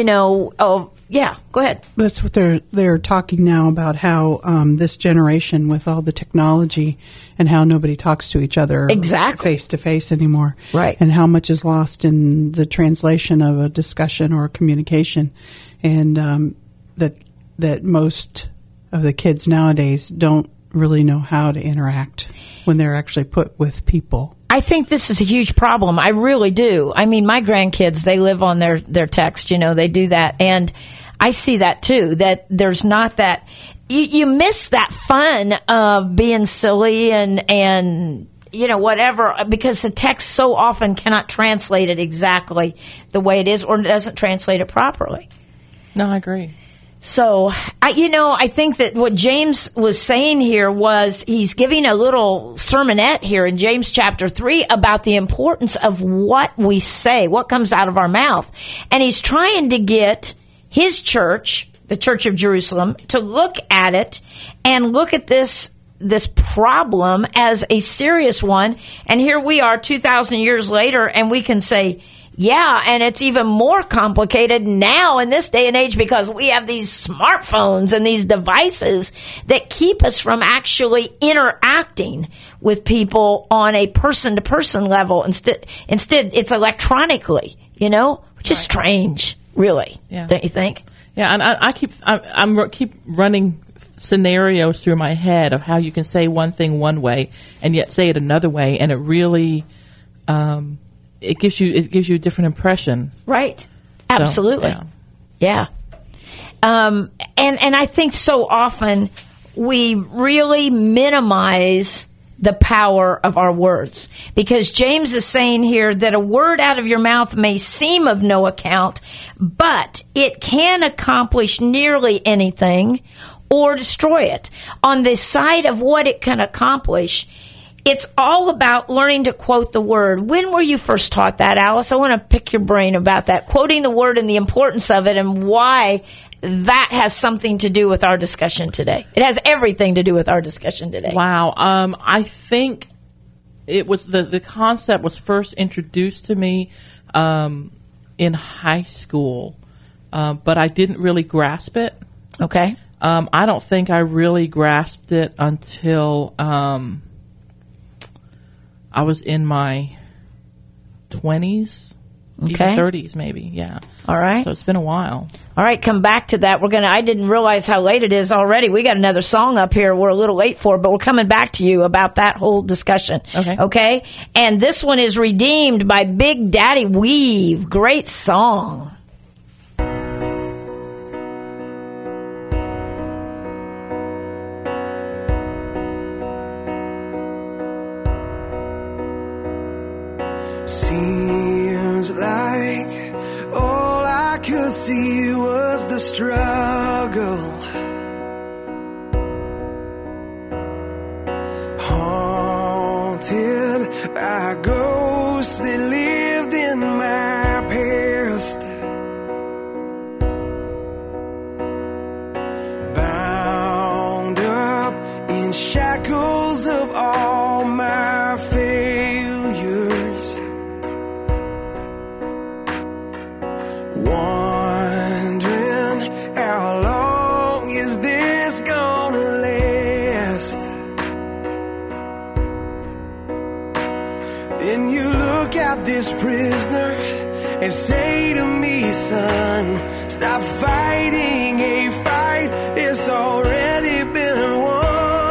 Go ahead. That's what they're talking now about, how this generation with all the technology and how nobody talks to each other face to face anymore. Right. And how much is lost in the translation of a discussion or a communication. And that most of the kids nowadays don't really know how to interact when they're actually put with people. I think this is a huge problem. I really do. I mean, my grandkids, they live on their text, they do that. And I see that too, that there's not that, you miss that fun of being silly and whatever, because the text so often cannot translate it exactly the way it is, or doesn't translate it properly. No, I agree. So, I think that what James was saying here was he's giving a little sermonette here in James chapter 3 about the importance of what we say, what comes out of our mouth. And he's trying to get his church, the Church of Jerusalem, to look at it and look at this problem as a serious one. And here we are 2,000 years later, and we can say, yeah, and it's even more complicated now in this day and age because we have these smartphones and these devices that keep us from actually interacting with people on a person-to-person level. Instead, it's electronically, which is strange, really, don't you think? Yeah, and I keep running scenarios through my head of how you can say one thing one way and yet say it another way, and it really it gives you a different impression. Right. Absolutely. So, yeah. And I think so often we really minimize the power of our words, because James is saying here that a word out of your mouth may seem of no account, but it can accomplish nearly anything or destroy it. On the side of what it can accomplish, it's all about learning to quote the word. When were you first taught that, Alice? I want to pick your brain about that. Quoting the word and the importance of it and why that has something to do with our discussion today. It has everything to do with our discussion today. Wow. I think it was the concept was first introduced to me in high school, but I didn't really grasp it. Okay. I don't think I really grasped it until I was in my 20s, even 30s maybe, yeah. All right. So it's been a while. All right, come back to that. I didn't realize how late it is already. We got another song up here we're a little late for, but we're coming back to you about that whole discussion. Okay? And this one is Redeemed by Big Daddy Weave. Great song. Seems like all I could see was the struggle, haunted by ghosts that lived in my past, bound up in shackles of all my failures, wondering how long is this gonna last. Then you look at this prisoner and say to me, son, stop fighting a fight that's already been won.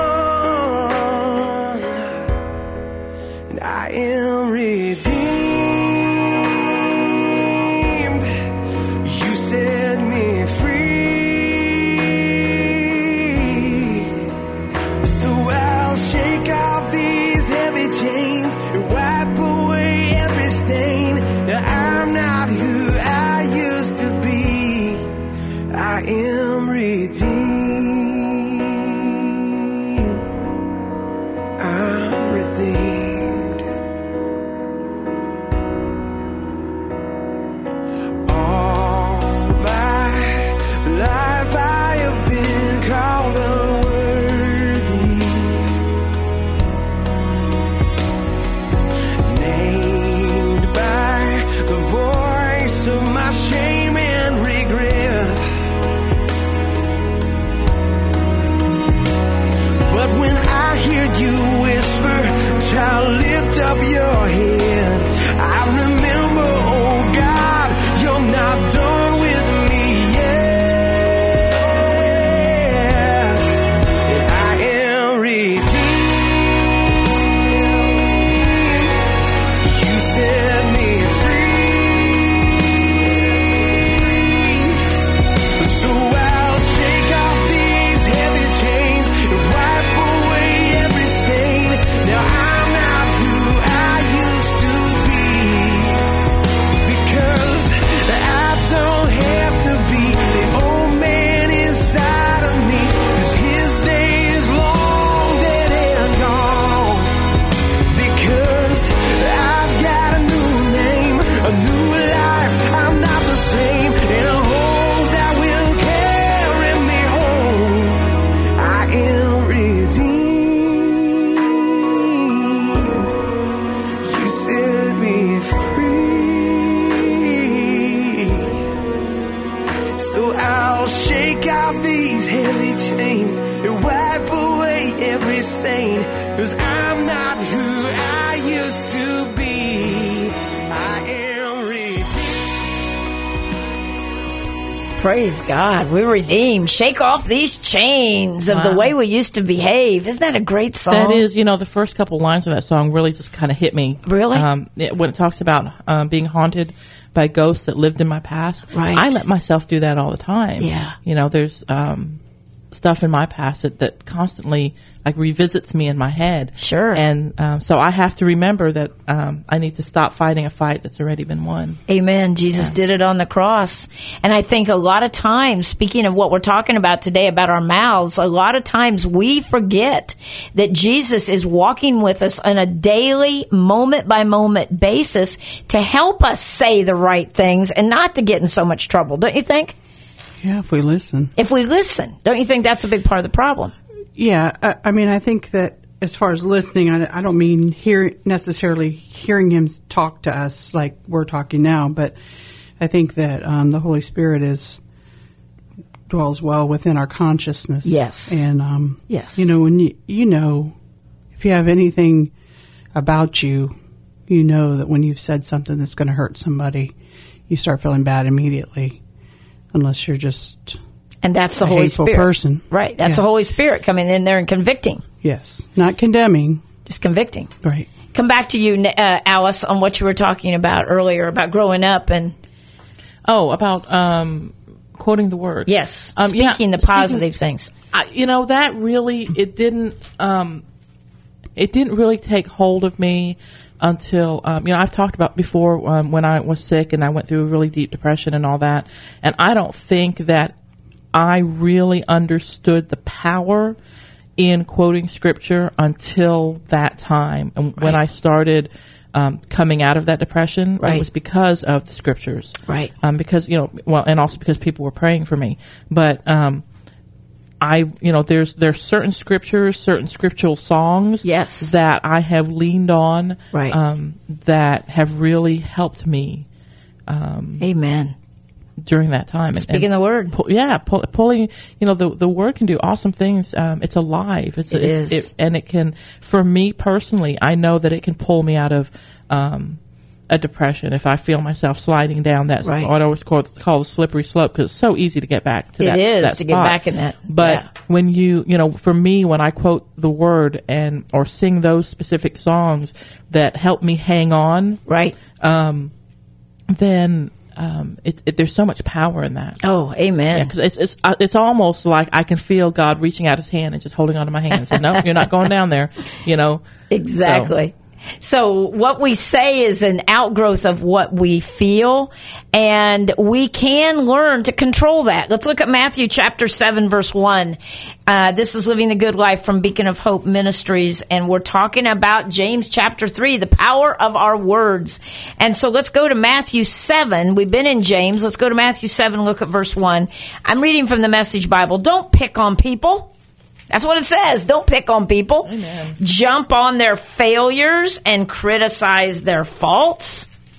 And I am redeemed. Set me free, so I'll shake off these heavy chains and wipe away every stain. I'm not who I used to be. heard you whisper, child, lift up your head. I remember, oh God, you're not done with me yet. And I am redeemed. You set me free. So I'll shake off these heavy chains and wipe away every stain. Now I'm not who I used to be, because I don't have to be the old man inside of me, 'cause his day is long dead and gone. Because I've got a new name, a new life, I'm not the same, and a hope that will carry me home. I am redeemed. You set me free. So I'll shake off these heavy chains and wipe away every stain, 'cause I'm not who I used to be. I am redeemed. Praise God. We're redeemed. Shake off these chains of the way we used to behave. Isn't that a great song? That is, the first couple lines of that song really just kind of hit me. Really? When it talks about being haunted by ghosts that lived in my past. Right. I let myself do that all the time. Yeah. There's stuff in my past that constantly revisits me in my head. Sure. And so I have to remember that I need to stop fighting a fight that's already been won. Amen. Jesus did it on the cross. And I think a lot of times, speaking of what we're talking about today about our mouths, a lot of times we forget that Jesus is walking with us on a daily, moment by moment basis to help us say the right things and not to get in so much trouble. Don't you think? Yeah, if we listen. If we listen. Don't you think that's a big part of the problem? Yeah, I mean, I think that as far as listening, I don't mean necessarily hearing him talk to us like we're talking now, but I think that the Holy Spirit dwells well within our consciousness. Yes. And, yes. When if you have anything about you, you know that when you've said something that's going to hurt somebody, you start feeling bad immediately, unless you're just... And that's the Holy Spirit. Person. Right. That's the Holy Spirit coming in there and convicting. Yes. Not condemning. Just convicting. Right. Come back to you, Alice, on what you were talking about earlier about growing up and... Oh, about quoting the Word. Yes. Speaking the positive things. That really, it didn't really take hold of me until, I've talked about before when I was sick and I went through a really deep depression and all that. And I don't think that I really understood the power in quoting Scripture until that time. And when I started coming out of that depression, it was because of the Scriptures. Right. Because, and also because people were praying for me. But there's certain scriptures, certain scriptural songs that I have leaned on that have really helped me. Amen. During that time. Speaking the Word. Pulling, the Word can do awesome things. It's alive. It is. And it can, for me personally, I know that it can pull me out of a depression if I feel myself sliding down that, what I always call the slippery slope, because it's so easy to get back to that. It is, that to spot. get back in that. But when for me, when I quote the Word or sing those specific songs that help me hang on, then there's so much power in that. Oh, amen. Yeah, because it's almost like I can feel God reaching out His hand and just holding onto my hand and saying, "No, you're not going down there." Exactly. So what we say is an outgrowth of what we feel, and we can learn to control that. Let's look at Matthew chapter 7, verse 1. This is Living the Good Life from Beacon of Hope Ministries, and we're talking about James chapter 3, the power of our words. And so let's go to Matthew 7. We've been in James. Let's go to Matthew 7, look at verse 1. I'm reading from the Message Bible. Don't pick on people. That's what it says. Don't pick on people. Amen. Jump on their failures and criticize their faults.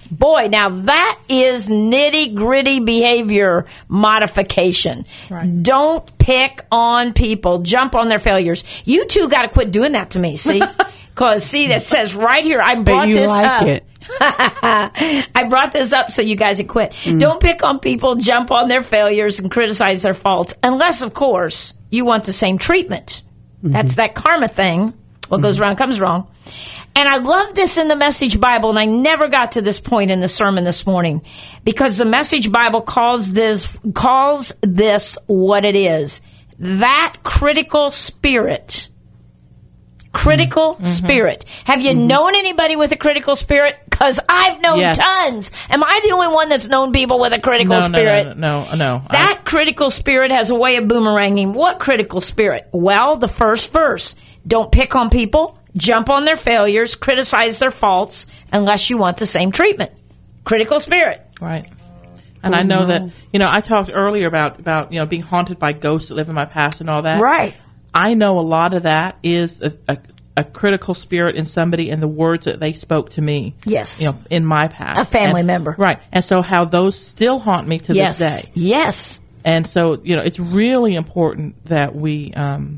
Boy, now that is nitty-gritty behavior modification. Right. Don't pick on people. Jump on their failures. You two got to quit doing that to me, see? Because, see, that says right here, I brought this up. It. I brought this up so you guys would quit. Don't pick on people, jump on their failures, and criticize their faults. Unless, of course, you want the same treatment. That's that karma thing. What goes around comes wrong. And I love this in the Message Bible, and I never got to this point in the sermon this morning, because the Message Bible calls this what it is. That critical spirit. Critical spirit. Have you known anybody with a critical spirit? Because I've known tons. Am I the only one that's known people with a critical spirit? No. That critical spirit has a way of boomeranging. What critical spirit? Well, the first verse. Don't pick on people, jump on their failures, criticize their faults, unless you want the same treatment. Critical spirit. Right. And I know that, I talked earlier about being haunted by ghosts that live in my past and all that. Right. I know a lot of that is a critical spirit in somebody and the words that they spoke to me. Yes. In my past. A family member. Right. And so how those still haunt me to this day. Yes. And so, it's really important that we,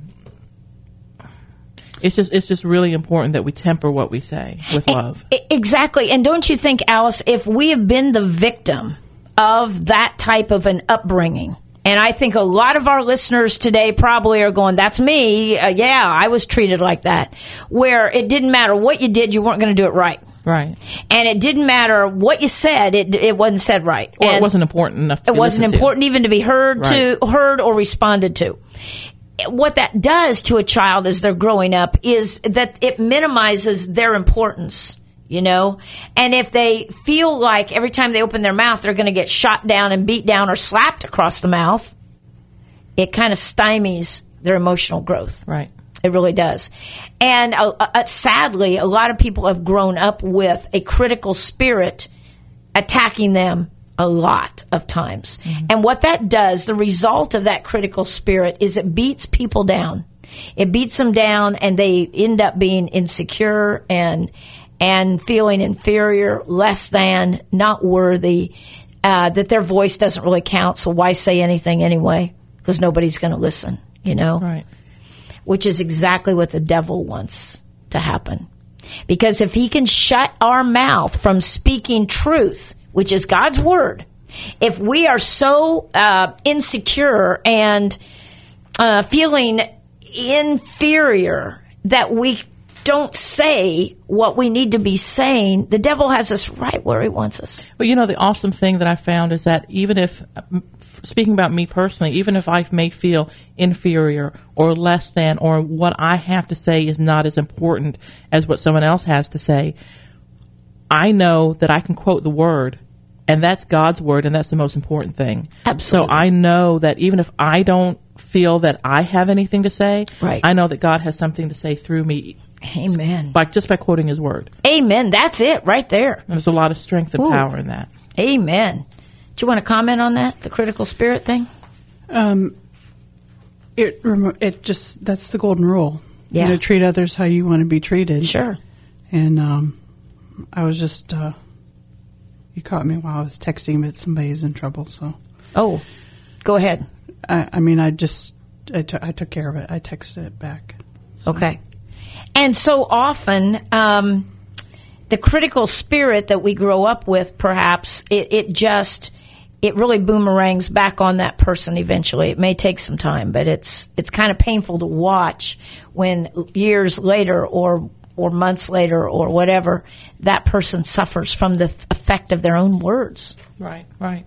it's just really important that we temper what we say with love. Exactly. And don't you think, Alice, if we have been the victim of that type of an upbringing, and I think a lot of our listeners today probably are going, that's me. I was treated like that, where it didn't matter what you did, you weren't going to do it right. Right. And it didn't matter what you said, it wasn't said right. Or and it wasn't important enough to be It wasn't important even to be heard or responded to. What that does to a child as they're growing up is that it minimizes their importance, and if they feel like every time they open their mouth they're going to get shot down and beat down or slapped across the mouth, it kind of stymies their emotional growth. Right. It really does. And sadly, a lot of people have grown up with a critical spirit attacking them a lot of times. Mm-hmm. And what that does, the result of that critical spirit, is it beats people down. It beats them down, and they end up being insecure and feeling inferior, less than, not worthy, that their voice doesn't really count, so why say anything anyway? Because nobody's going to listen, Right. Which is exactly what the devil wants to happen. Because if he can shut our mouth from speaking truth, which is God's word, if we are so insecure and feeling inferior that we don't say what we need to be saying, the devil has us right where he wants us. Well, the awesome thing that I found is that even if, speaking about me personally, even if I may feel inferior or less than, or what I have to say is not as important as what someone else has to say, I know that I can quote the word, and that's God's word, and that's the most important thing. Absolutely. So I know that even if I don't feel that I have anything to say, right, I know that God has something to say through me. Amen. Just by quoting his word. Amen. That's it right there. There's a lot of strength and power in that. Amen. Do you want to comment on that, the critical spirit thing? That's the golden rule. Yeah. Treat others how you want to be treated. Sure. And I was just, you caught me while I was texting, but somebody's in trouble, so. Oh, go ahead. I took care of it. I texted it back. So. Okay. And so often, the critical spirit that we grow up with, perhaps, it really boomerangs back on that person eventually. It may take some time, but it's kind of painful to watch when years later or months later or whatever, that person suffers from the effect of their own words. Right.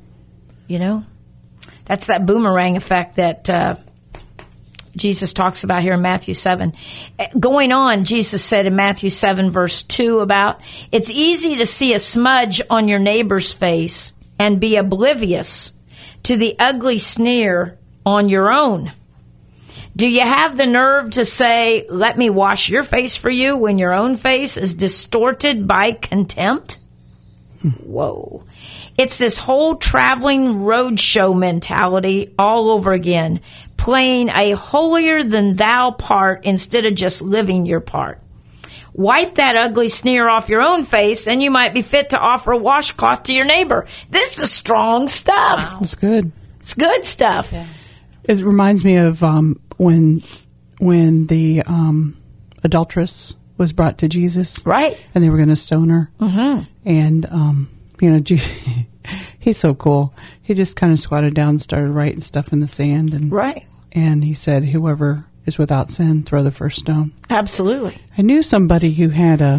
That's that boomerang effect that Jesus talks about here in Matthew 7. Going on, Jesus said in Matthew 7, verse 2 about, it's easy to see a smudge on your neighbor's face and be oblivious to the ugly sneer on your own. Do you have the nerve to say, let me wash your face for you, when your own face is distorted by contempt? Whoa. It's this whole traveling roadshow mentality all over again, playing a holier-than-thou part instead of just living your part. wipe that ugly sneer off your own face, then you might be fit to offer a washcloth to your neighbor. This is strong stuff. Wow. It's good. It's good stuff. Yeah. It reminds me of when the adulteress was brought to Jesus. Right. And they were going to stone her. Mm-hmm. And, Jesus, he's so cool. He just kind of squatted down and started writing stuff in the sand. And, right. And he said, whoever is without sin, throw the first stone. Absolutely. I knew somebody who had a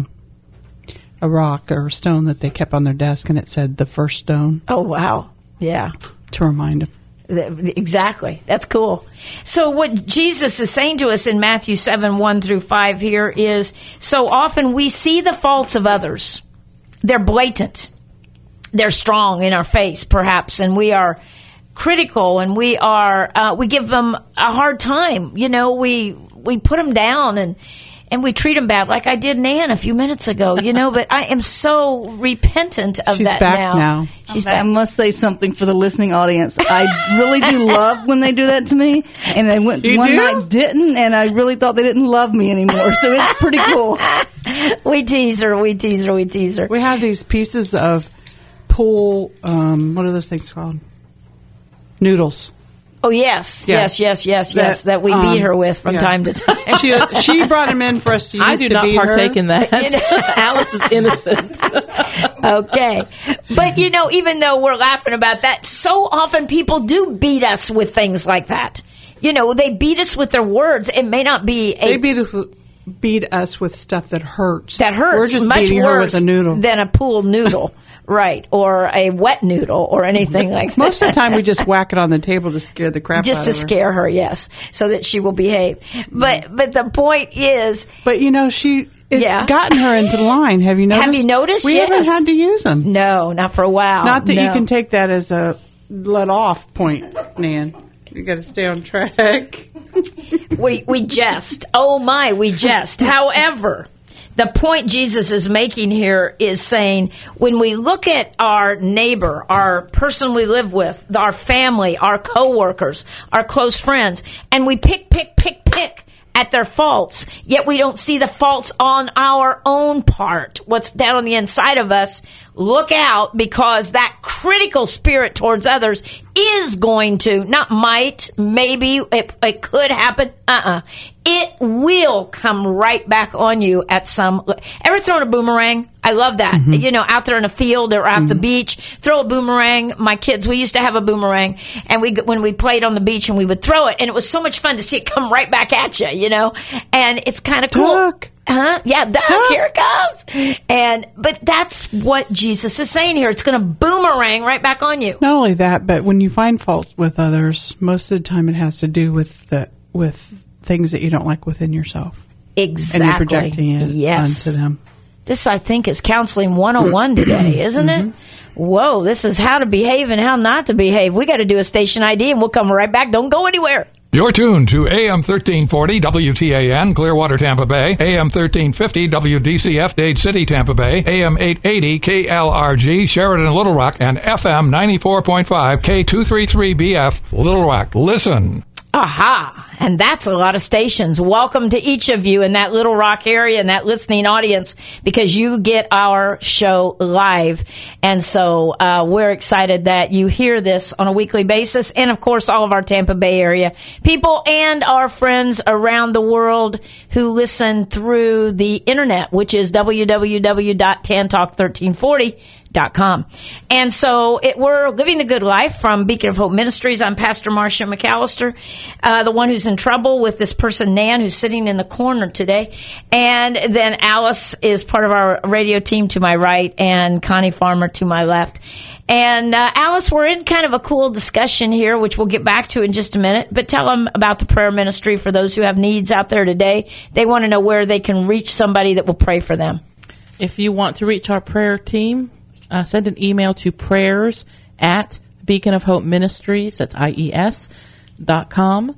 rock or a stone that they kept on their desk, and it said the first stone. Oh, wow. Yeah. To remind them. Exactly. That's cool. So what Jesus is saying to us in Matthew 7:1-5 here is, so often we see the faults of others. They're blatant. They're strong in our face, perhaps, and we are critical, and we give them a hard time. We put them down, and we treat them bad, like I did Nan a few minutes ago, but I am so repentant of She's that back now. She's back. I must say something for the listening audience. I really do love when they do that to me, and they went one night didn't, and I really thought they didn't love me anymore, so it's pretty cool. We tease her. We have these pieces of pool, what are those things called? Noodles. Oh, yes, that we beat her with from time to time. She brought him in for us to use. I do not partake in that. Alice is innocent. Okay. But, even though we're laughing about that, so often people do beat us with things like that. They beat us with their words. It may not be They beat us with stuff that hurts. That hurts. We're just much beating her with a noodle. Than a pool noodle. Right, or a wet noodle, or anything like that. Most of the time, we just whack it on the table to scare the crap out of her. Just to scare her, yes, so that she will behave. But the point is... But, it's gotten her into line. Have you noticed? Have you noticed? We haven't had to use them. No, not for a while. Not that you can take that as a let-off point, Nan. You got to stay on track. We jest. Oh, my, we jest. However... The point Jesus is making here is saying when we look at our neighbor, our person we live with, our family, our coworkers, our close friends, and we pick at their faults, yet we don't see the faults on our own part, what's down on the inside of us, look out, because that critical spirit towards others is going to, not might, maybe, it could happen, it will come right back on you at some... Ever thrown a boomerang? I love that. Mm-hmm. Out there in a field or at the beach, throw a boomerang. My kids, we used to have a boomerang, and when we played on the beach, and we would throw it, and it was so much fun to see it come right back at you, and it's kind of cool. Duck. Yeah, duck, here it comes. But that's what Jesus is saying here. It's going to boomerang right back on you. Not only that, but when you find fault with others, most of the time it has to do with things that you don't like within yourself. Exactly. And you're projecting it onto them. This, I think, is Counseling 101 today, isn't it? Whoa, this is how to behave and how not to behave. We got to do a station ID, and we'll come right back. Don't go anywhere. You're tuned to AM 1340 WTAN, Clearwater, Tampa Bay, AM 1350 WDCF, Dade City, Tampa Bay, AM 880 KLRG, Sheridan, Little Rock, and FM 94.5 K233BF, Little Rock. Listen. Aha! And that's a lot of stations. Welcome to each of you in that Little Rock area and that listening audience, because you get our show live. And so we're excited that you hear this on a weekly basis. And, of course, all of our Tampa Bay area people and our friends around the world who listen through the Internet, which is www.tantalk1340.com. And so we're living the good life from Beacon of Hope Ministries. I'm Pastor Marcia McAllister, the one who's in trouble with this person, Nan, who's sitting in the corner today. And then Alice is part of our radio team to my right, and Connie Farmer to my left. And Alice, we're in kind of a cool discussion here, which we'll get back to in just a minute. But tell them about the prayer ministry for those who have needs out there today. They want to know where they can reach somebody that will pray for them. If you want to reach our prayer team, send an email to prayers@Beacon of Hope Ministries, that's IES.com,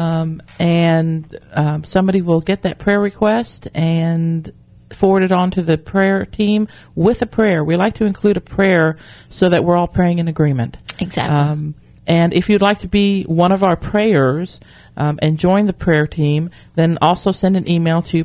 and somebody will get that prayer request and forward it on to the prayer team with a prayer. We like to include a prayer so that we're all praying in agreement. Exactly. And if you'd like to be one of our prayers and join the prayer team, then also send an email to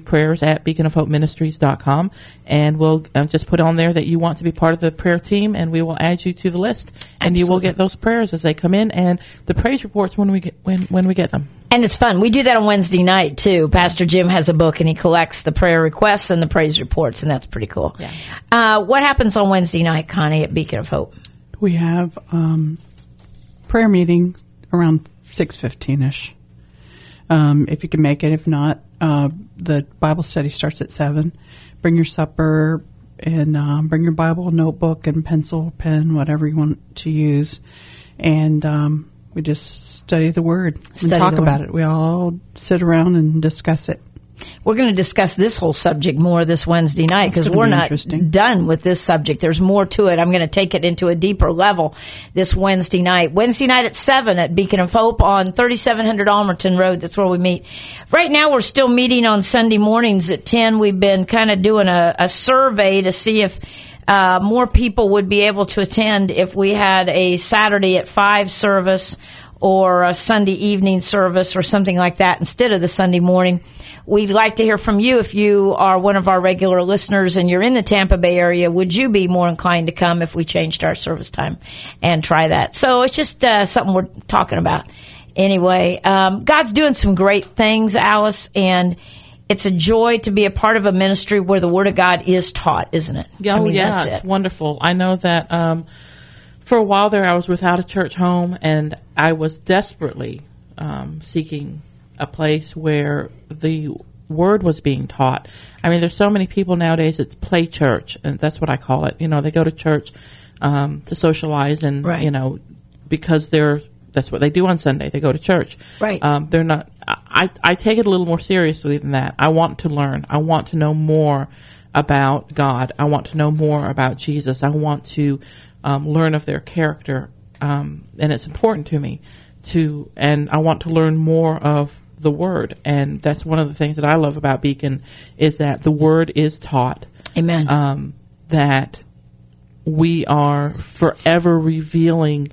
prayers@beaconofhopeministries.com, and we'll just put on there that you want to be part of the prayer team, and we will add you to the list. And you will get those prayers as they come in, and the praise reports when we get them. And it's fun. We do that on Wednesday night, too. Pastor Jim has a book, and he collects the prayer requests and the praise reports, and that's pretty cool. Yeah. What happens on Wednesday night, Connie, at Beacon of Hope? We have prayer meeting around 6:15ish. If you can make it. If not, the Bible study starts at 7. Bring your supper and bring your Bible, notebook, and pencil, pen, whatever you want to use. And we just study the Word and talk about it. We all sit around and discuss it. We're going to discuss this whole subject more this Wednesday night because we're not done with this subject. There's more to it. I'm going to take it into a deeper level this Wednesday night. Wednesday night at 7 at Beacon of Hope on 3700 Almerton Road. That's where we meet. Right now we're still meeting on Sunday mornings at 10. We've been kind of doing a survey to see if more people would be able to attend if we had a Saturday at 5 service or a Sunday evening service or something like that instead of the Sunday morning. We'd like to hear from you. If you are one of our regular listeners and you're in the Tampa Bay area, would you be more inclined to come if we changed our service time and try that? So it's just something we're talking about. Anyway, God's doing some great things, Alice, and it's a joy to be a part of a ministry where the Word of God is taught, isn't it? Oh, yeah, it's wonderful. I know that for a while there I was without a church home, and I was desperately seeking a place where the Word was being taught. I mean, there's so many people nowadays that play church, and that's what I call it. You know, they go to church to socialize, and right. you know, because that's what they do on Sunday. They go to church. Right. They're not. I take it a little more seriously than that. I want to learn. I want to know more about God. I want to know more about Jesus. I want to learn of their character, and it's important to me and I want to learn more of the Word. And that's one of the things that I love about Beacon is that the Word is taught. Amen. That we are forever revealing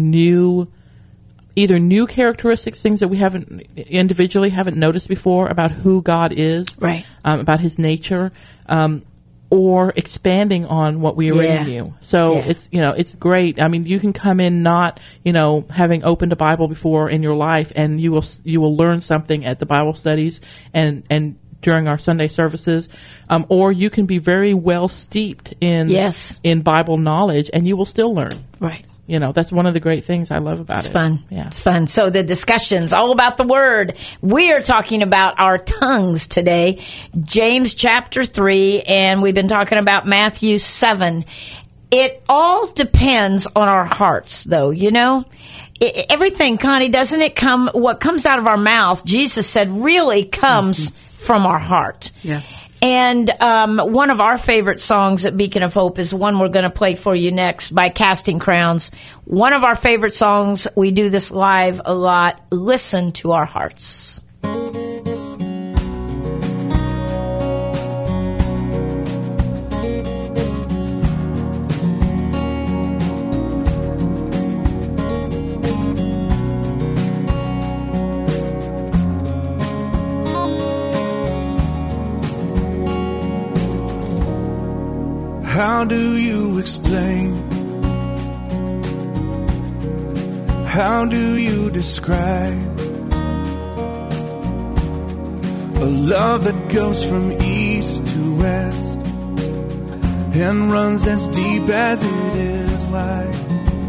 either new characteristics, things that we haven't noticed before about who God is, right? About His nature, or expanding on what we already knew. So it's great. I mean, you can come in not having opened a Bible before in your life, and you will learn something at the Bible studies and during our Sunday services, or you can be very well steeped in Bible knowledge, and you will still learn. Right. That's one of the great things I love about it. It's fun. Yeah. It's fun. So the discussion's all about the Word. We are talking about our tongues today. James chapter 3, and we've been talking about Matthew 7. It all depends on our hearts, though, everything, Connie, doesn't it come, what comes out of our mouth, Jesus said, really comes from our heart. Yes. And one of our favorite songs at Beacon of Hope is one we're going to play for you next by Casting Crowns. One of our favorite songs. We do this live a lot. Listen to Our Hearts. How do you explain? How do you describe a love that goes from east to west and runs as deep as it is wide?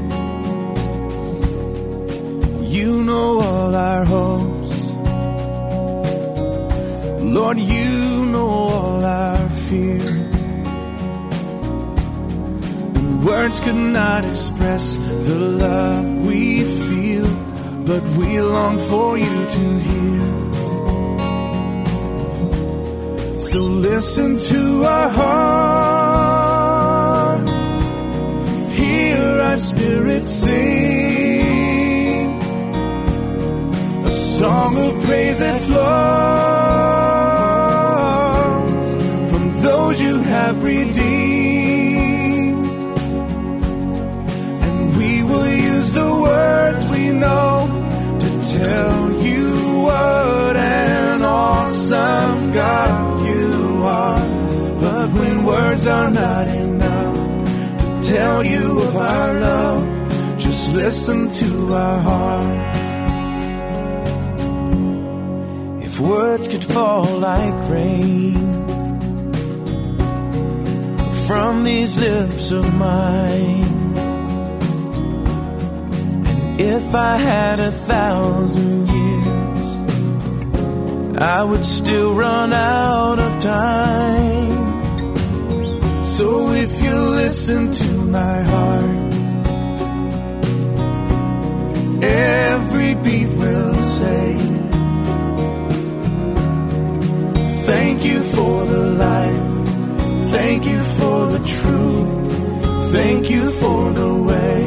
You know all our hopes, Lord, you know all our fears. Words could not express the love we feel, but we long for you to hear. So listen to our heart, hear our spirit sing, a song of praise that flows from those you have redeemed. The words we listen to our hearts. If words could fall like rain from these lips of mine, and if I had 1,000 years, I would still run out of time. So if you listen to my heart, every beat will say, thank you for the life, thank you for the truth, thank you for the way.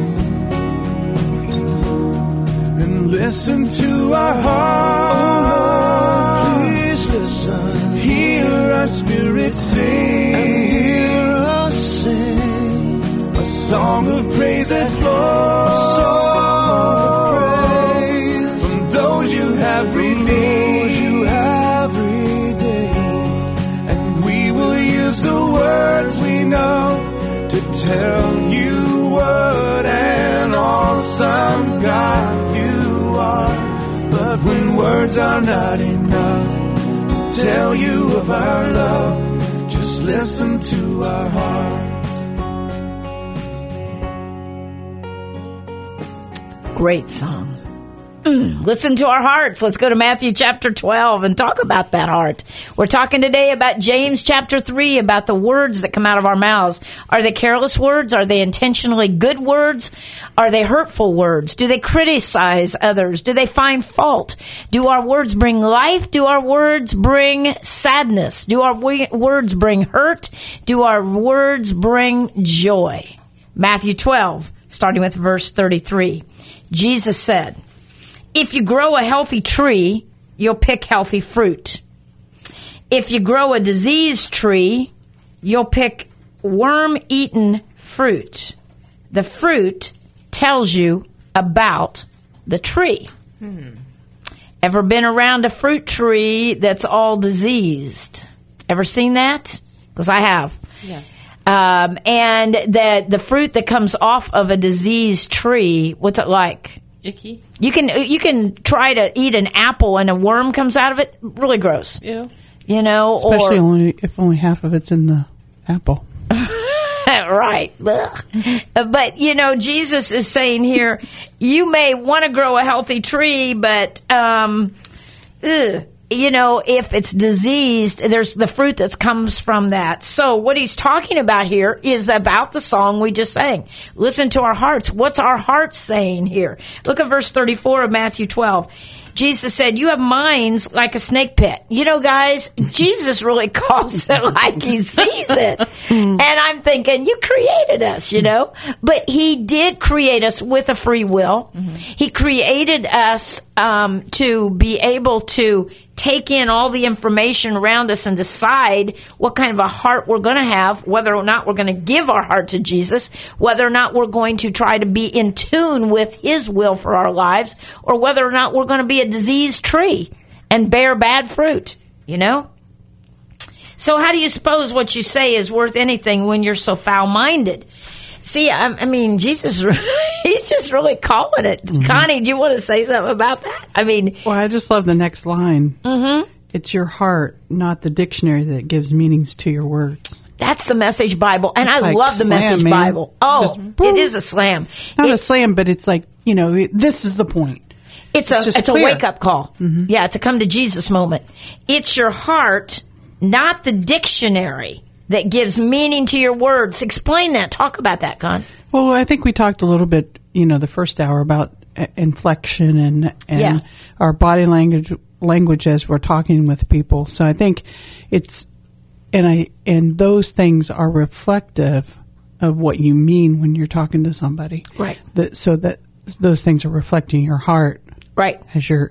And listen to our heart, oh Lord, please listen. Hear our spirit sing, and hear us sing a song of praise that flows, a song of praise from those you have redeemed, and we will use the words we know to tell you what an awesome God you are. But when words are not enough to tell you of our love, just listen to our hearts. Great song. Listen to our hearts. Let's go to Matthew chapter 12 and talk about that heart. We're talking today about James chapter 3, about the words that come out of our mouths. Are they careless words? Are they intentionally good words? Are they hurtful words? Do they criticize others? Do they find fault? Do our words bring life? Do our words bring sadness? Do our words bring hurt? Do our words bring joy? Matthew 12, starting with verse 33. Jesus said, if you grow a healthy tree, you'll pick healthy fruit. If you grow a diseased tree, you'll pick worm-eaten fruit. The fruit tells you about the tree. Ever been around a fruit tree that's all diseased? Ever seen that? Because I have. Yes. And the fruit that comes off of a diseased tree, what's it like? Icky. You can try to eat an apple and a worm comes out of it. Really gross. Yeah. You know, especially if only half of it's in the apple. Right. But, you know, Jesus is saying here, you may want to grow a healthy tree, but, you know, if it's diseased, there's the fruit that comes from that. So what he's talking about here is about the song we just sang. Listen to our hearts. What's our hearts saying here? Look at verse 34 of Matthew 12. Jesus said, you have minds like a snake pit. You know, guys, Jesus really calls it like he sees it. And I'm thinking, you created us, you know. But he did create us with a free will. He created us to be able to take in all the information around us and decide what kind of a heart we're going to have, whether or not we're going to give our heart to Jesus, whether or not we're going to try to be in tune with his will for our lives, or whether or not we're going to be a diseased tree and bear bad fruit, you know? So how do you suppose what you say is worth anything when you're so foul-minded? See, I mean, Jesus, he's just really calling it. Connie, do you want to say something about that? I mean... Well, I just love the next line. It's your heart, not the dictionary, that gives meanings to your words. That's the Message Bible, and I like love the slam, Message man. Bible. Oh, Just it is a slam. Not a slam, but it's like, you know, this is the point. It's a wake-up call. Yeah, it's a come to Jesus moment. It's your heart, not the dictionary, that gives meaning to your words. Explain that. Talk about that, Con. Well, I think we talked a little bit, you know, the first hour about inflection and our body language as we're talking with people. So I think it's and those things are reflective of what you mean when you're talking to somebody. Right. So that those things are reflecting your heart. Right. As you're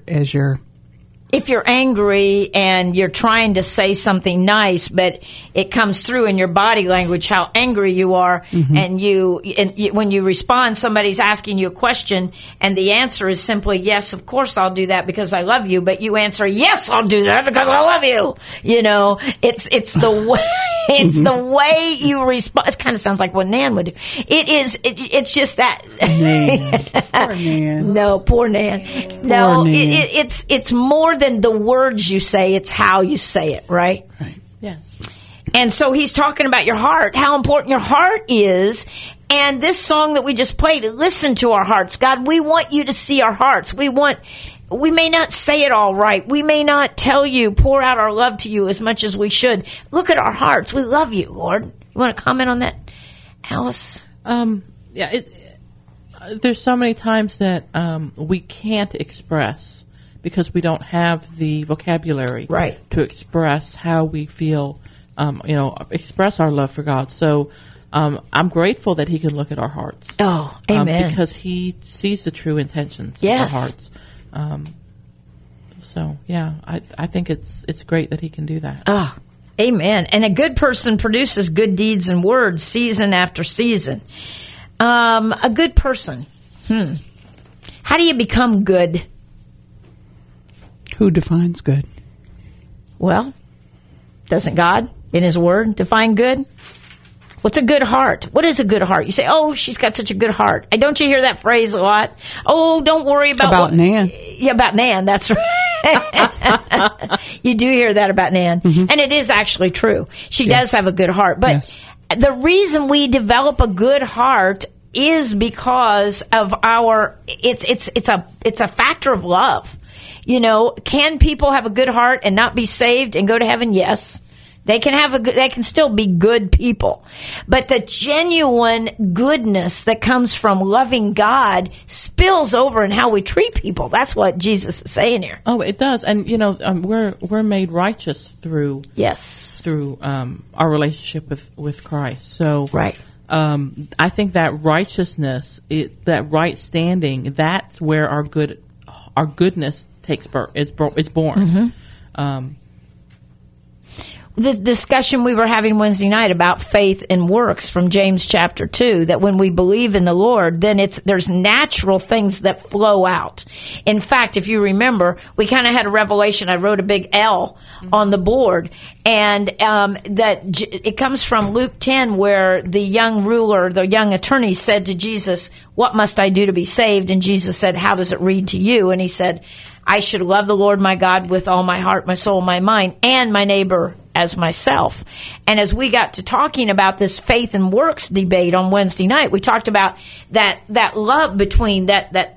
if you're angry and you're trying to say something nice, but it comes through in your body language how angry you are, and when you respond, somebody's asking you a question, and the answer is simply, yes, of course I'll do that because I love you, but you answer, yes, I'll do that because I love you. You know, it's the way, It's the way you respond. It kind of sounds like what Nan would do. It's just that. Nan. Poor Nan. No, poor Nan. No, it's more than the words you say. It's how you say it, right? Right. Yes. And so he's talking about your heart, how important your heart is. And this song that we just played, listen to our hearts. God, we want you to see our hearts. We may not say it all right. We may not tell you, pour out our love to you as much as we should. Look at our hearts. We love you, Lord. You want to comment on that, Alice? There's so many times that we can't express because we don't have the vocabulary to express how we feel, express our love for God. So I'm grateful that he can look at our hearts. Oh, amen. Because he sees the true intentions of our hearts. I think it's great that he can do that. Oh, amen. And a good person produces good deeds and words season after season. A good person. How do you become good? Who defines good? Well, doesn't God in his word define good? What's a good heart? What is a good heart? You say, oh, she's got such a good heart. Don't you hear that phrase a lot? Oh, don't worry about Nan. Yeah, about Nan. That's right. You do hear that about Nan. Mm-hmm. And it is actually true. She does have a good heart. But the reason we develop a good heart is because of it's a factor of love. Can people have a good heart and not be saved and go to heaven? Yes. They can still be good people. But the genuine goodness that comes from loving God spills over in how we treat people. That's what Jesus is saying here. Oh, it does. And, we're made righteous through our relationship with Christ. So, right. I think that righteousness, that right standing, that's where our goodness takes birth, is born. Mm-hmm. The discussion we were having Wednesday night about faith and works from James chapter 2, that when we believe in the Lord, then there's natural things that flow out. In fact, if you remember, we kind of had a revelation. I wrote a big L on the board, and that it comes from Luke 10, where the young ruler, the young attorney, said to Jesus, "What must I do to be saved?" And Jesus said, "How does it read to you?" And he said, "I should love the Lord my God with all my heart, my soul, my mind, and my neighbor as myself." And as we got to talking about this faith and works debate on Wednesday night, we talked about that love between the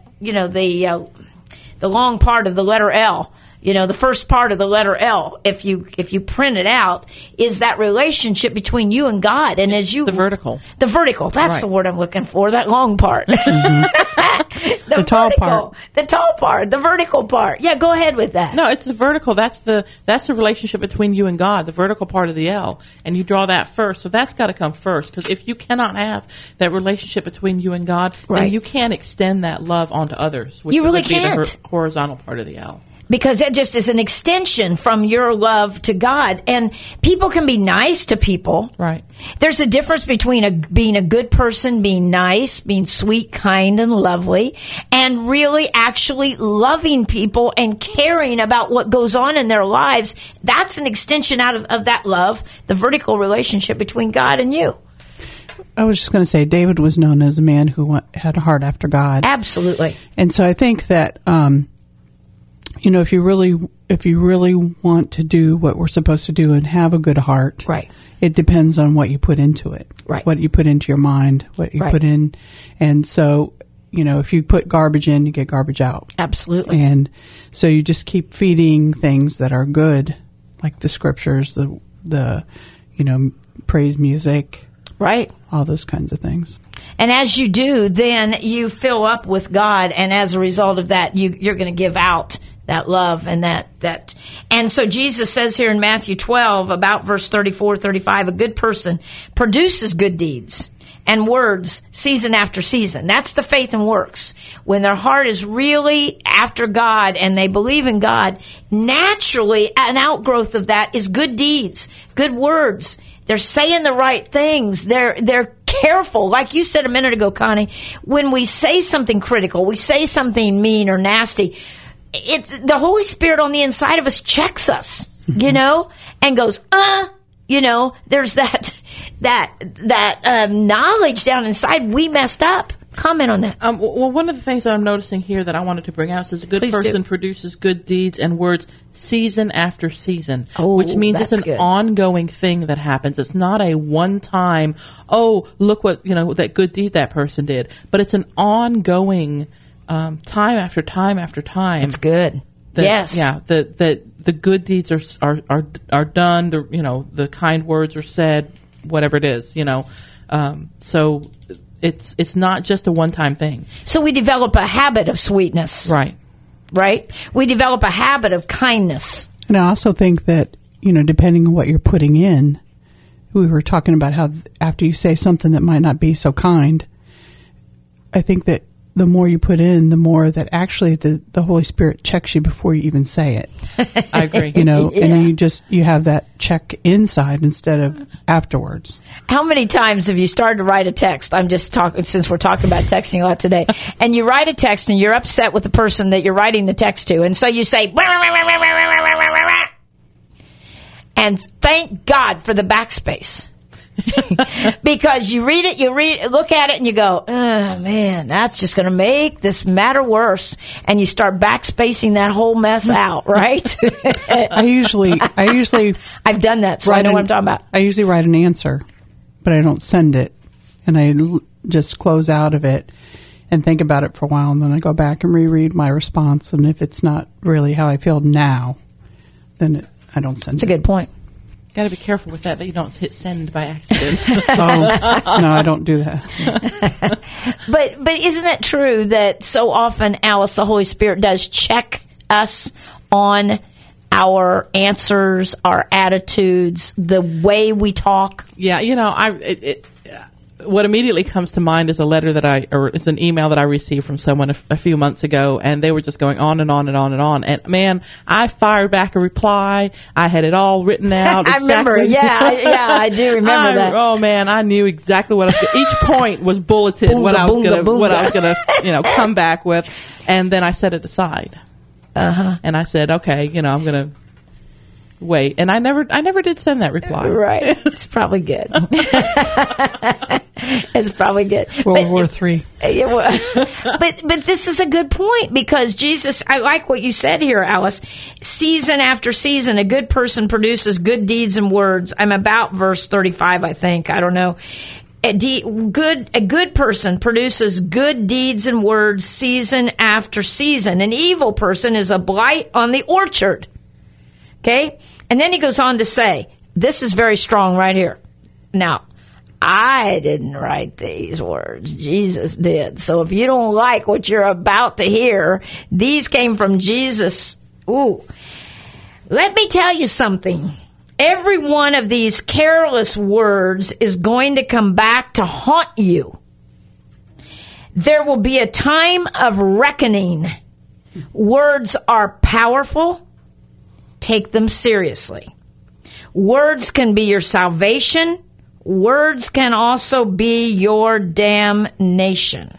long part of the letter L. The first part of the letter L, if you print it out, is that relationship between you and God. And as you... The vertical. That's the word I'm looking for, that long part. Mm-hmm. the tall part. The tall part. The vertical part. Yeah, go ahead with that. No, it's the vertical. That's the relationship between you and God, the vertical part of the L. And you draw that first. So that's got to come first. Because if you cannot have that relationship between you and God, then you can't extend that love onto others. Which you really would be can't. The horizontal part of the L. Because it just is an extension from your love to God. And people can be nice to people. Right. There's a difference between being a good person, being nice, being sweet, kind, and lovely, and really actually loving people and caring about what goes on in their lives. That's an extension out of that love, the vertical relationship between God and you. I was just going to say, David was known as a man who had a heart after God. Absolutely. And so I think that... if you really want to do what we're supposed to do and have a good heart, right, it depends on what you put into it, right, what you put into your mind, what you put in. And so, if you put garbage in, you get garbage out. Absolutely. And so you just keep feeding things that are good, like the scriptures, the praise music, right, all those kinds of things. And as you do, then you fill up with God, and as a result of that, you're going to give out that love and that. And so Jesus says here in Matthew 12, about verse 34, 35, a good person produces good deeds and words season after season. That's the faith and works. When their heart is really after God and they believe in God, naturally an outgrowth of that is good deeds, good words. They're saying the right things. They're careful. Like you said a minute ago, Connie, when we say something critical, we say something mean or nasty, it's the Holy Spirit on the inside of us checks us, and goes, there's that knowledge down inside. We messed up. Comment on that. Well, one of the things that I'm noticing here that I wanted to bring out says a good person produces good deeds and words season after season, which means it's an ongoing thing that happens. It's not a one-time, look what, that good deed that person did. But it's an ongoing time after time after time. It's good. Yes. Yeah, the good deeds are done, the kind words are said, whatever it is, so it's not just a one-time thing. So we develop a habit of sweetness. Right? We develop a habit of kindness. And I also think that, depending on what you're putting in, we were talking about how after you say something that might not be so kind, I think that the more you put in, the more that actually the Holy Spirit checks you before you even say it. I agree. And you have that check inside instead of afterwards. How many times have you started to write a text? I'm just talking, since we're talking about texting a lot today, and you write a text and you're upset with the person that you're writing the text to, and so you say, and thank God for the backspace. Because you read it, look at it, and you go, oh, man, that's just going to make this matter worse. And you start backspacing that whole mess out, right? I usually I've done that, so I know what I'm talking about. I usually write an answer, but I don't send it. And I just close out of it and think about it for a while, and then I go back and reread my response. And if it's not really how I feel now, then I don't send it. That's a good point. Got to be careful with that you don't hit send by accident. No, I don't do that. But isn't that true that so often, Alice, the Holy Spirit does check us on our answers, our attitudes, the way we talk? Yeah, what immediately comes to mind is it's an email that I received from someone a few months ago, and they were just going on and on and on and on. And man, I fired back a reply. I had it all written out. I remember. Yeah, I do remember that. Oh man, I knew exactly what each point was bulleted. What I was gonna come back with, and then I set it aside. And I said, okay, I'm gonna wait, and I never did send that reply. Right. It's probably good. It's probably good. World War III. But this is a good point, because Jesus, I like what you said here, Alice. Season after season, a good person produces good deeds and words. I'm about verse 35, I think. I don't know. A good person produces good deeds and words season after season. An evil person is a blight on the orchard. Okay? And then he goes on to say, this is very strong right here. Now, I didn't write these words. Jesus did. So if you don't like what you're about to hear, these came from Jesus. Ooh. Let me tell you something. Every one of these careless words is going to come back to haunt you. There will be a time of reckoning. Words are powerful. Take them seriously. Words can be your salvation. Words can also be your damnation.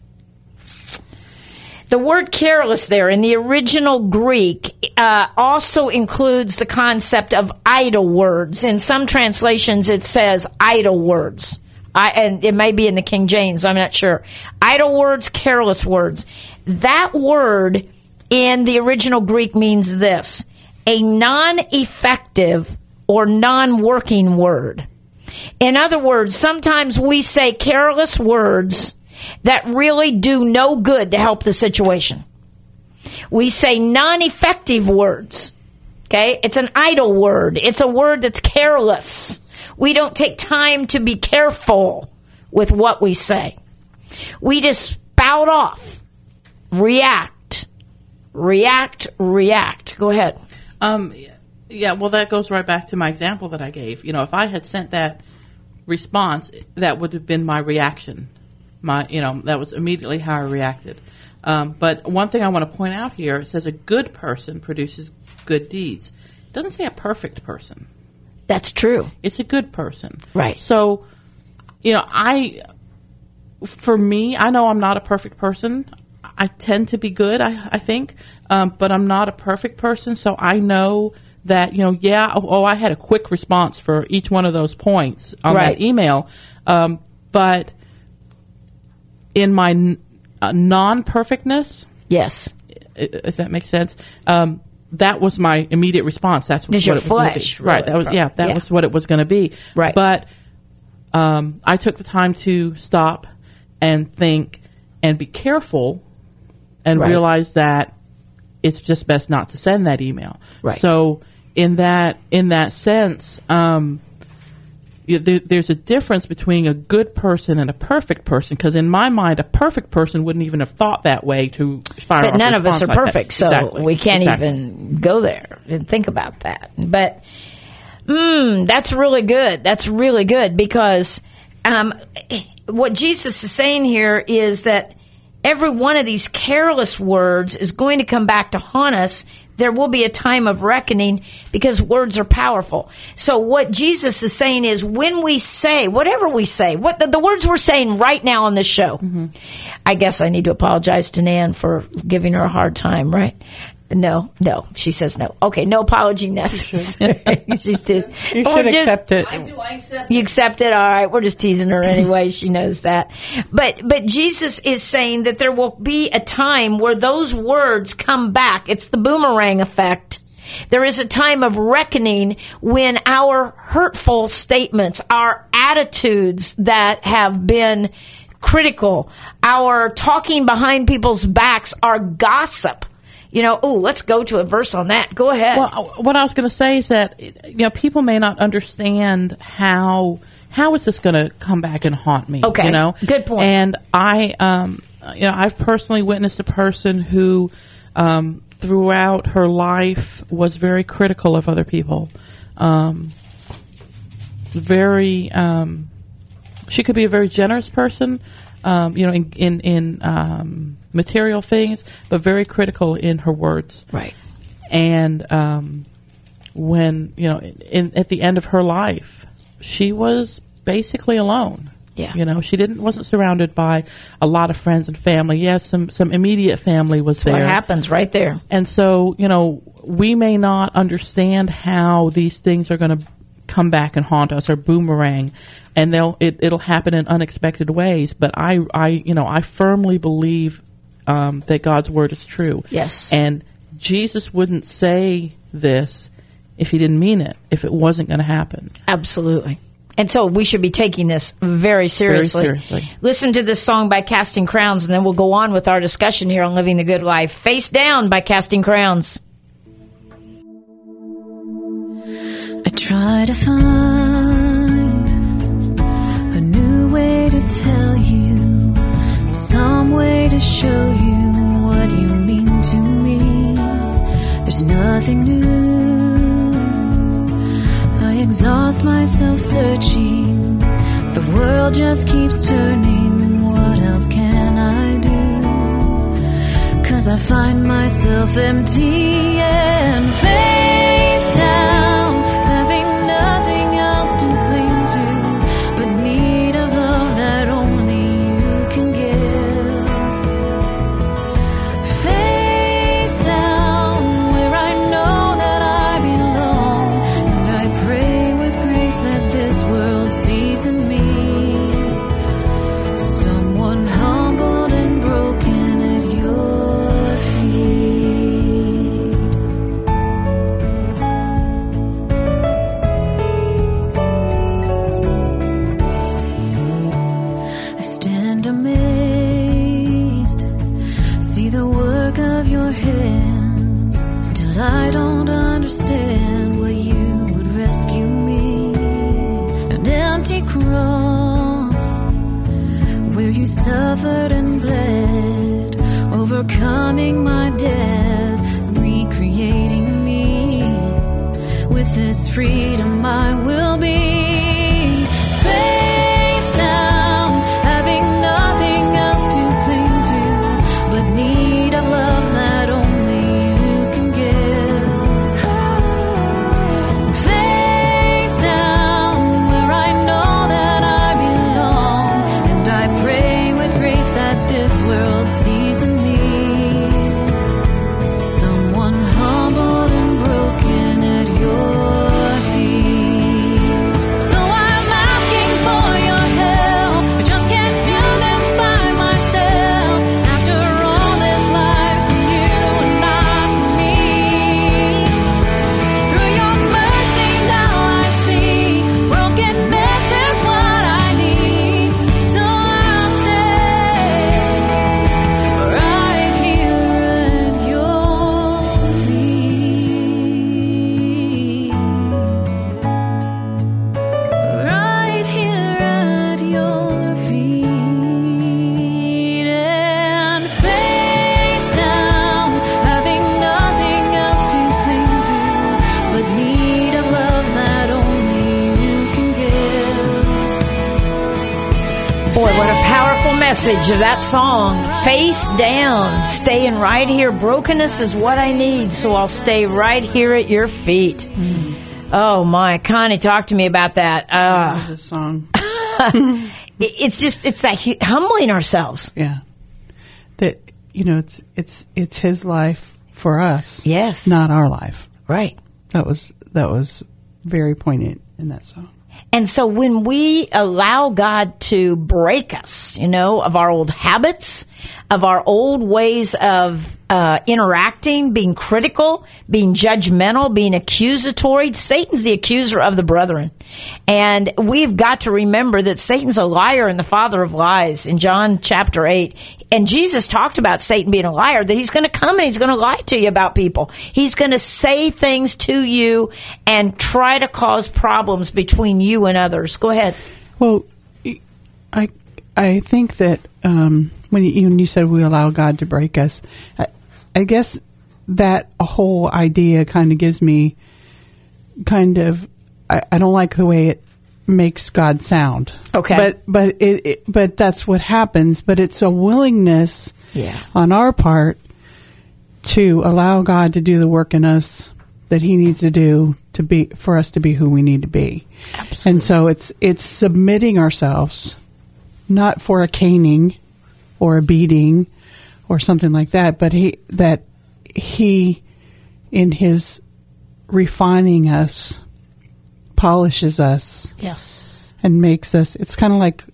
The word careless there in the original Greek also includes the concept of idle words. In some translations, it says idle words. And it may be in the King James, I'm not sure. Idle words, careless words. That word in the original Greek means this: a non-effective or non-working word. In other words, sometimes we say careless words that really do no good to help the situation. We say non-effective words. Okay? It's an idle word. It's a word that's careless. We don't take time to be careful with what we say. We just spout off. React. Go ahead. Yeah, well, that goes right back to my example that I gave. If I had sent that response, that would have been my reaction. That was immediately how I reacted. But one thing I want to point out here, it says a good person produces good deeds. It doesn't say a perfect person. That's true. It's a good person. Right. So, for me, I know I'm not a perfect person. I tend to be good, I think, but I'm not a perfect person, so I know that, I had a quick response for each one of those points on that email. But in my non-perfectness, yes, if that makes sense, that was my immediate response. That's what your it was going to flesh, be. Right. That was what it was going to be. Right. But I took the time to stop and think and be careful and realize that it's just best not to send that email. Right. So in that sense, there's a difference between a good person and a perfect person, because in my mind, a perfect person wouldn't even have thought that way to fire off a response. But none of us are perfect, so we can't Exactly. even go there and think about that. But that's really good. That's really good, because what Jesus is saying here is that every one of these careless words is going to come back to haunt us. There will be a time of reckoning, because words are powerful. So what Jesus is saying is, when we say, whatever we say, what the words we're saying right now on this show, I guess I need to apologize to Nan for giving her a hard time, right? No. She says no. Okay, no apology necessary. She's just, You should accept it. I accept you accept it? All right. We're just teasing her anyway. She knows that. But Jesus is saying that there will be a time where those words come back. It's the boomerang effect. There is a time of reckoning when our hurtful statements, our attitudes that have been critical, our talking behind people's backs, our gossip. Let's go to a verse on that. Go ahead. Well, what I was going to say is that, people may not understand how is this going to come back and haunt me. Okay. Good point. And I've personally witnessed a person who, throughout her life, was very critical of other people. She could be a very generous person, in material things, but very critical in her words. Right. And when, at the end of her life, she was basically alone. Yeah. She wasn't surrounded by a lot of friends and family. Yes, some immediate family was there. What happens right there. And so, we may not understand how these things are going to come back and haunt us or boomerang, and it'll happen in unexpected ways. But I firmly believe that God's word is true. Yes. And Jesus wouldn't say this if he didn't mean it, if it wasn't going to happen. Absolutely. And so we should be taking this very seriously. Very seriously. Listen to this song by Casting Crowns, and then we'll go on with our discussion here on Living the Good Life. Face Down by Casting Crowns. I try to find a new way to tell you, some way to show you what you mean to me. There's nothing new. I exhaust myself searching. The world just keeps turning. What else can I do? 'Cause I find myself empty and face down, having nothing else to cling to but need of love that only you can give. Face down where I know that I belong, and I pray with grace that this world sees in me someone humbled and broken at your feet. I stand amazed, see the work of your hands. Still I don't understand why you would rescue me. An empty cross where you suffered and bled, overcoming my death, recreating me. With this freedom I will be face down, having nothing else to cling to but need of love that only you can give. Face down where I know that I belong, and I pray with grace that this world sees in me someone humbled and broken at your message of that song, Face Down, staying right here. Brokenness is what I need, so I'll stay right here at your feet. Oh my, Connie, talk to me about that. I love this song. It's that humbling ourselves. Yeah. That, it's his life for us. Yes. Not our life. Right. That was very poignant in that song. And so when we allow God to break us, of our old habits, of our old ways of interacting, being critical, being judgmental, being accusatory, Satan's the accuser of the brethren. And we've got to remember that Satan's a liar and the father of lies in John chapter 8. And Jesus talked about Satan being a liar, that he's going to come and he's going to lie to you about people. He's going to say things to you and try to cause problems between you and others. Go ahead. Well, I think that when you said we allow God to break us, I guess that whole idea kind of gives me I don't like the way it makes God sound. Okay. But that's what happens. But it's a willingness on our part to allow God to do the work in us that he needs to do for us to be who we need to be. Absolutely. And so it's submitting ourselves, not for a caning or a beating or something like that, but he in his refining us, polishes us. Yes. And makes us, it's kind of like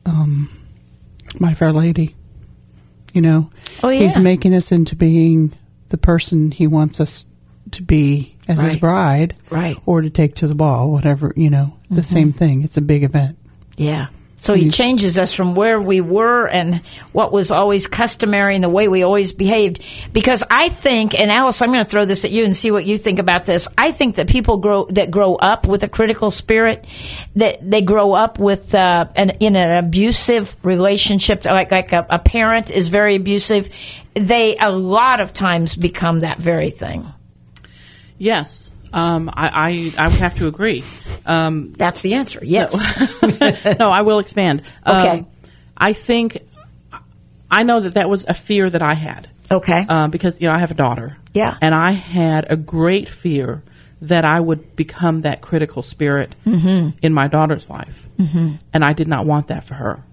My Fair Lady, Oh, yeah. He's making us into being the person he wants us to be as his bride. Right. Or to take to the ball, whatever, the same thing. It's a big event. Yeah. So he changes us from where we were and what was always customary and the way we always behaved. Because I think, and Alice, I'm going to throw this at you and see what you think about this. I think that people grow up with a critical spirit, that they grow up with in an abusive relationship, like a parent is very abusive. They a lot of times become that very thing. Yes. I would have to agree. That's the answer. Yes. No, I will expand. Okay. I think I know that was a fear that I had. Okay. Because I have a daughter. Yeah. And I had a great fear that I would become that critical spirit in my daughter's life, and I did not want that for her.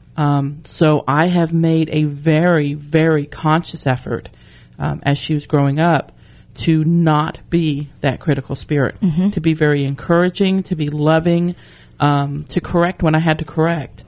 So I have made a very, very conscious effort as she was growing up to not be that critical spirit, to be very encouraging, to be loving, to correct when I had to correct,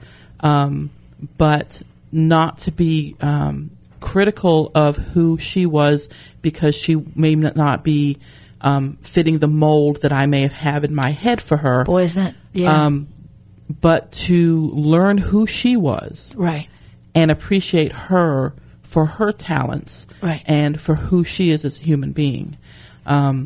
but not to be critical of who she was because she may not be fitting the mold that I may have had in my head for her. Boy, is that, yeah. But to learn who she was. Right. And appreciate her for her talents, right, and for who she is as a human being. And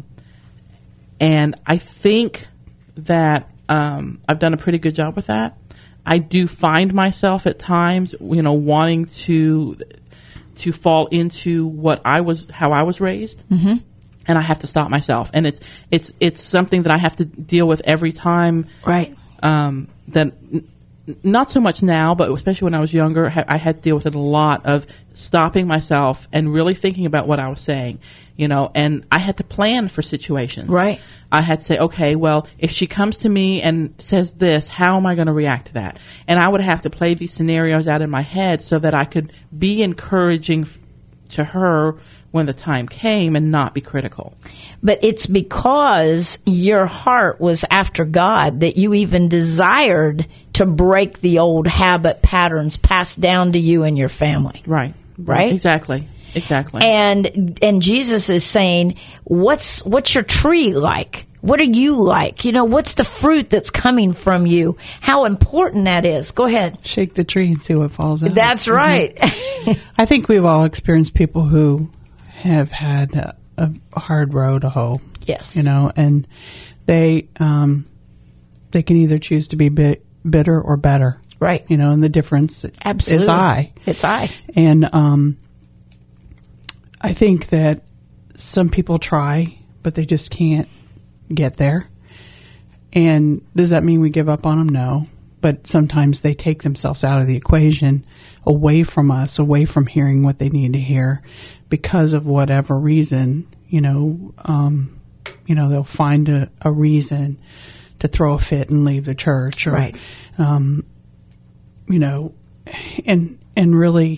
I think that I've done a pretty good job with that. I do find myself at times, wanting to fall into how I was raised, and I have to stop myself. And it's something that I have to deal with every time. Right. That. Not so much now, but especially when I was younger, I had to deal with it a lot of stopping myself and really thinking about what I was saying, and I had to plan for situations. Right. I had to say, okay, well, if she comes to me and says this, how am I going to react to that? And I would have to play these scenarios out in my head so that I could be encouraging to her when the time came and not be critical. But it's because your heart was after God that you even desired to break the old habit patterns passed down to you and your family. Right. Right? Exactly. And Jesus is saying, what's your tree like? What are you like? What's the fruit that's coming from you? How important that is. Go ahead. Shake the tree and see what falls out. That's right. I think we've all experienced people who have had a hard road to hoe. Yes. And they can either choose to be bitter or better. Right. And the difference Absolutely. is I. It's I. And I think that some people try, but they just can't get there. And does that mean we give up on them? No. but sometimes they take themselves out of the equation, away from us, away from hearing what they need to hear, because of whatever reason. They'll find a reason to throw a fit and leave the church, or, right. And really,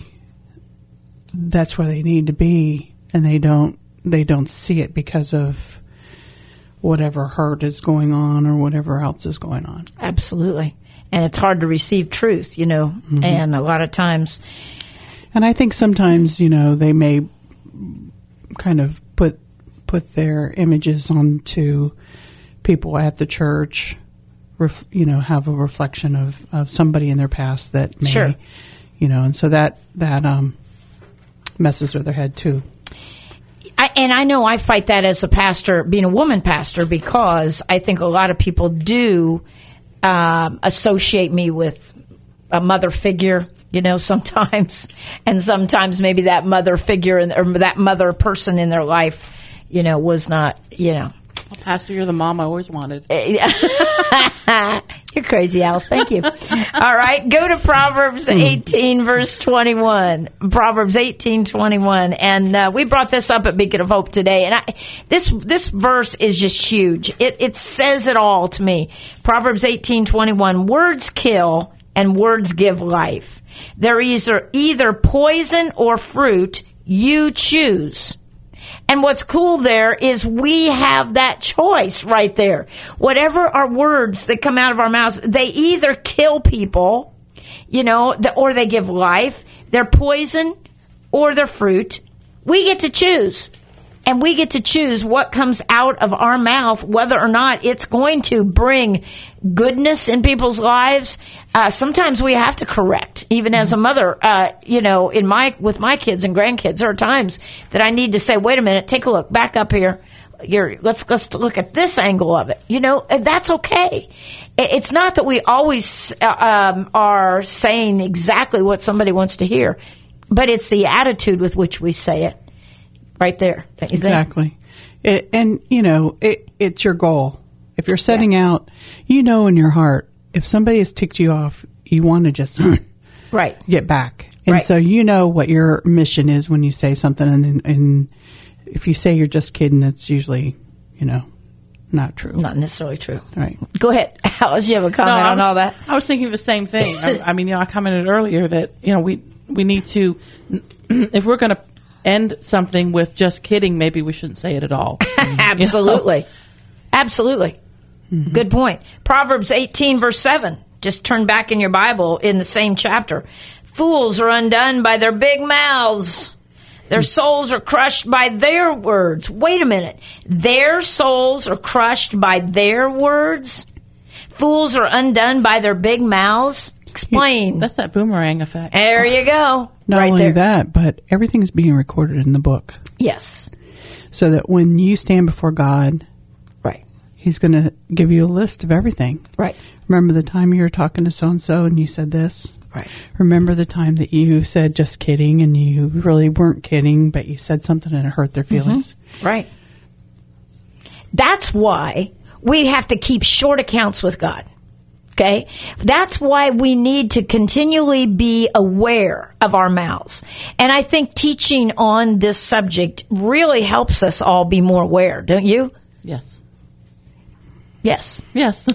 that's where they need to be, and they don't see it because of whatever hurt is going on or whatever else is going on. Absolutely. And it's hard to receive truth, Mm-hmm. and a lot of times. And I think sometimes, they may kind of put their images onto people at the church, have a reflection of somebody in their past that may, sure. And so that messes with their head too. I know I fight that as a pastor, being a woman pastor, because I think a lot of people do associate me with a mother figure, sometimes, and sometimes maybe that mother figure or that mother person in their life, was not, Well, Pastor, you're the mom I always wanted. You're crazy, Alice. Thank you. All right. Go to Proverbs 18, verse 21. Proverbs 18:21. And we brought this up at Beacon of Hope today. And this verse is just huge. It says it all to me. Proverbs 18:21. Words kill and words give life. They're either poison or fruit. You choose. And what's cool there is we have that choice right there. Whatever our words that come out of our mouths, they either kill people, or they give life. They're poison or they're fruit. We get to choose. And we get to choose what comes out of our mouth, whether or not it's going to bring goodness in people's lives. Sometimes we have to correct, even as a mother. With my kids and grandkids, there are times that I need to say, "Wait a minute, take a look, back up here. Let's look at this angle of it." And that's okay. It's not that we always are saying exactly what somebody wants to hear, but it's the attitude with which we say it. Right there, don't you think? Exactly. It's your goal. If you're setting out, in your heart, if somebody has ticked you off, you want to just right get back. And so what your mission is when you say something. And if you say you're just kidding, it's usually, not true. Not necessarily true. Right. Go ahead. Alice, you have a comment on all that? I was thinking the same thing. I commented earlier that, we need to, if we're going to end something with just kidding, maybe we shouldn't say it at all. Absolutely. Absolutely. Mm-hmm. Good point. Proverbs 18, verse 7. Just turn back in your Bible in the same chapter. Fools are undone by their big mouths. Their souls are crushed by their words. Wait a minute. Their souls are crushed by their words? Fools are undone by their big mouths? Explain. That's that boomerang effect. There you go. Not only that, but everything is being recorded in the book. Yes. So that when you stand before God, right, He's going to give you a list of everything. Right. Remember the time you were talking to so-and-so and you said this? Right. Remember the time that you said just kidding and you really weren't kidding, but you said something and it hurt their feelings? Mm-hmm. Right. That's why we have to keep short accounts with God. Okay? That's why we need to continually be aware of our mouths. And I think teaching on this subject really helps us all be more aware, don't you? Yes. Yes. Yes.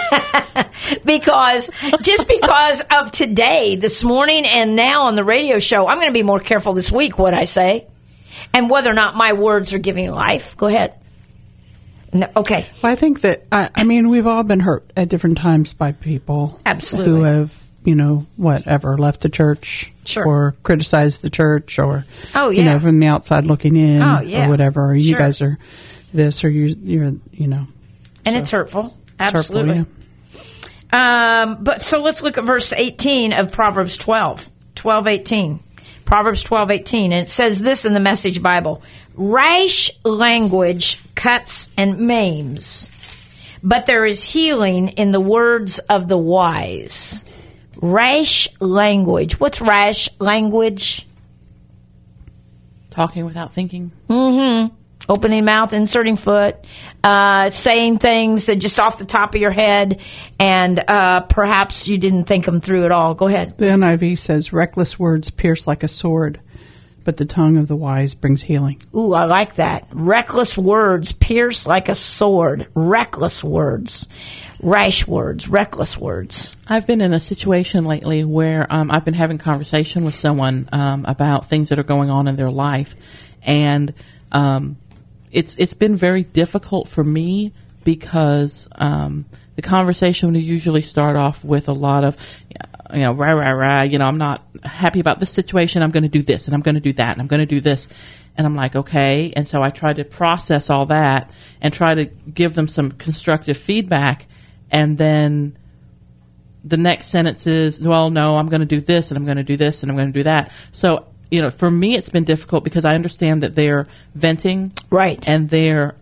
because of today, this morning, and now on the radio show, I'm going to be more careful this week what I say and whether or not my words are giving life. Go ahead. No, okay. Well, I think that, we've all been hurt at different times by people. Absolutely. Who have, left the church. Sure. Or criticized the church or, from the outside looking in. Or whatever. Or you guys are this or you're. And it's hurtful. Absolutely. It's hurtful, but so let's look at verse 18 of Proverbs 12:18. Proverbs 12:18, and it says this in the Message Bible: rash language cuts and maims, but there is healing in the words of the wise. Rash language. What's rash language? Talking without thinking. Mm-hmm. Opening mouth, inserting foot, saying things that just off the top of your head, and perhaps you didn't think them through at all. Go ahead. The NIV says, reckless words pierce like a sword, but the tongue of the wise brings healing. Ooh, I like that. Reckless words pierce like a sword. Reckless words. Rash words. Reckless words. I've been in a situation lately where I've been having conversation with someone about things that are going on in their life, and it's been very difficult for me because the conversation will usually start off with a lot of, rah, rah, rah, I'm not happy about this situation. I'm going to do this, and I'm going to do that, and I'm going to do this. And I'm like, okay. And so I try to process all that and try to give them some constructive feedback. And then the next sentence is, well, no, I'm going to do this, and I'm going to do this, and I'm going to do that. So, for me, it's been difficult because I understand that they're venting. Right. And they're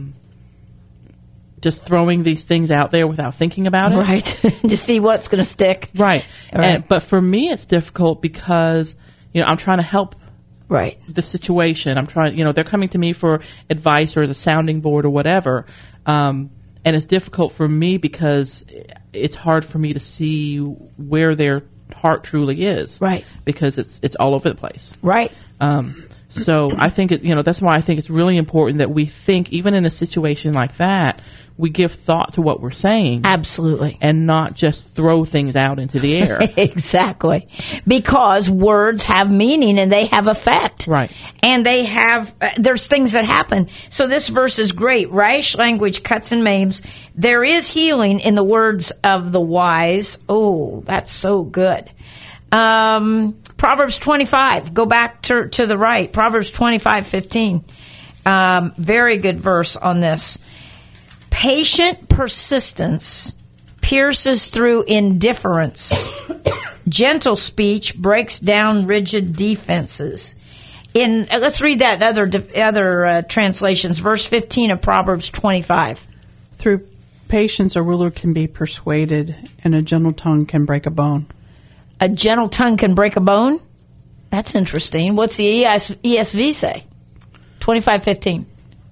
just throwing these things out there without thinking about it. Right. Just see what's going to stick. Right. But for me, it's difficult because, I'm trying to help the situation. I'm trying, they're coming to me for advice or as a sounding board or whatever. And it's difficult for me because it's hard for me to see where their heart truly is. Right. Because it's all over the place. Right. So I think, that's why I think it's really important that we think, even in a situation like that, we give thought to what we're saying. Absolutely. And not just throw things out into the air. Exactly. Because words have meaning and they have effect. Right. And they have, there's things that happen. So this verse is great. Rash language cuts and maims. There is healing in the words of the wise. Oh, that's so good. Proverbs 25. Go back to the right. Proverbs 25:15. Very good verse on this. Patient persistence pierces through indifference. Gentle speech breaks down rigid defenses. Let's read that in other translations. Verse 15 of Proverbs 25. Through patience, a ruler can be persuaded, and a gentle tongue can break a bone. A gentle tongue can break a bone? That's interesting. What's the ESV say? 25:15.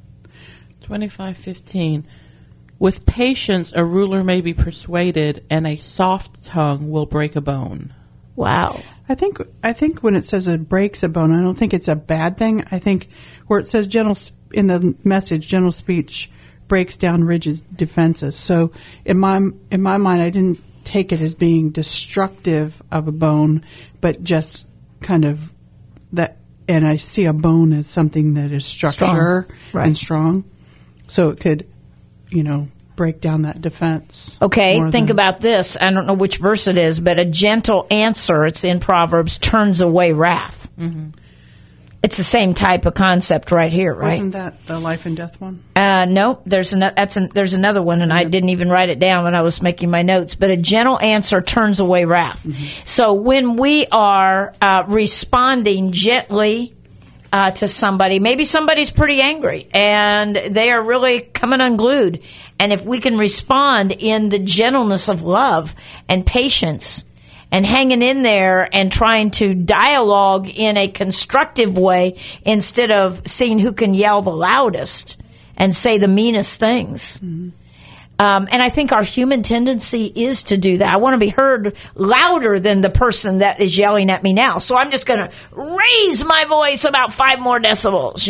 25:15. With patience, a ruler may be persuaded, and a soft tongue will break a bone. Wow. I think when it says it breaks a bone, I don't think it's a bad thing. I think where it says in the message, gentle speech breaks down rigid defenses. So in my mind, I didn't take it as being destructive of a bone, but just kind of that. And I see a bone as something that is structure and strong. So it could, break down that defense. Okay, think about this. I don't know which verse it is, but a gentle answer, it's in Proverbs, turns away wrath. Mm-hmm. It's the same type of concept right here, right? Wasn't that the life and death one? No, there's another one, and I didn't even write it down when I was making my notes. But a gentle answer turns away wrath. Mm-hmm. So when we are responding gently to somebody, maybe somebody's pretty angry, and they are really coming unglued. And if we can respond in the gentleness of love and patience, and hanging in there and trying to dialogue in a constructive way instead of seeing who can yell the loudest and say the meanest things. Mm-hmm. And I think our human tendency is to do that. I want to be heard louder than the person that is yelling at me now. So I'm just going to raise my voice about 5 more decibels,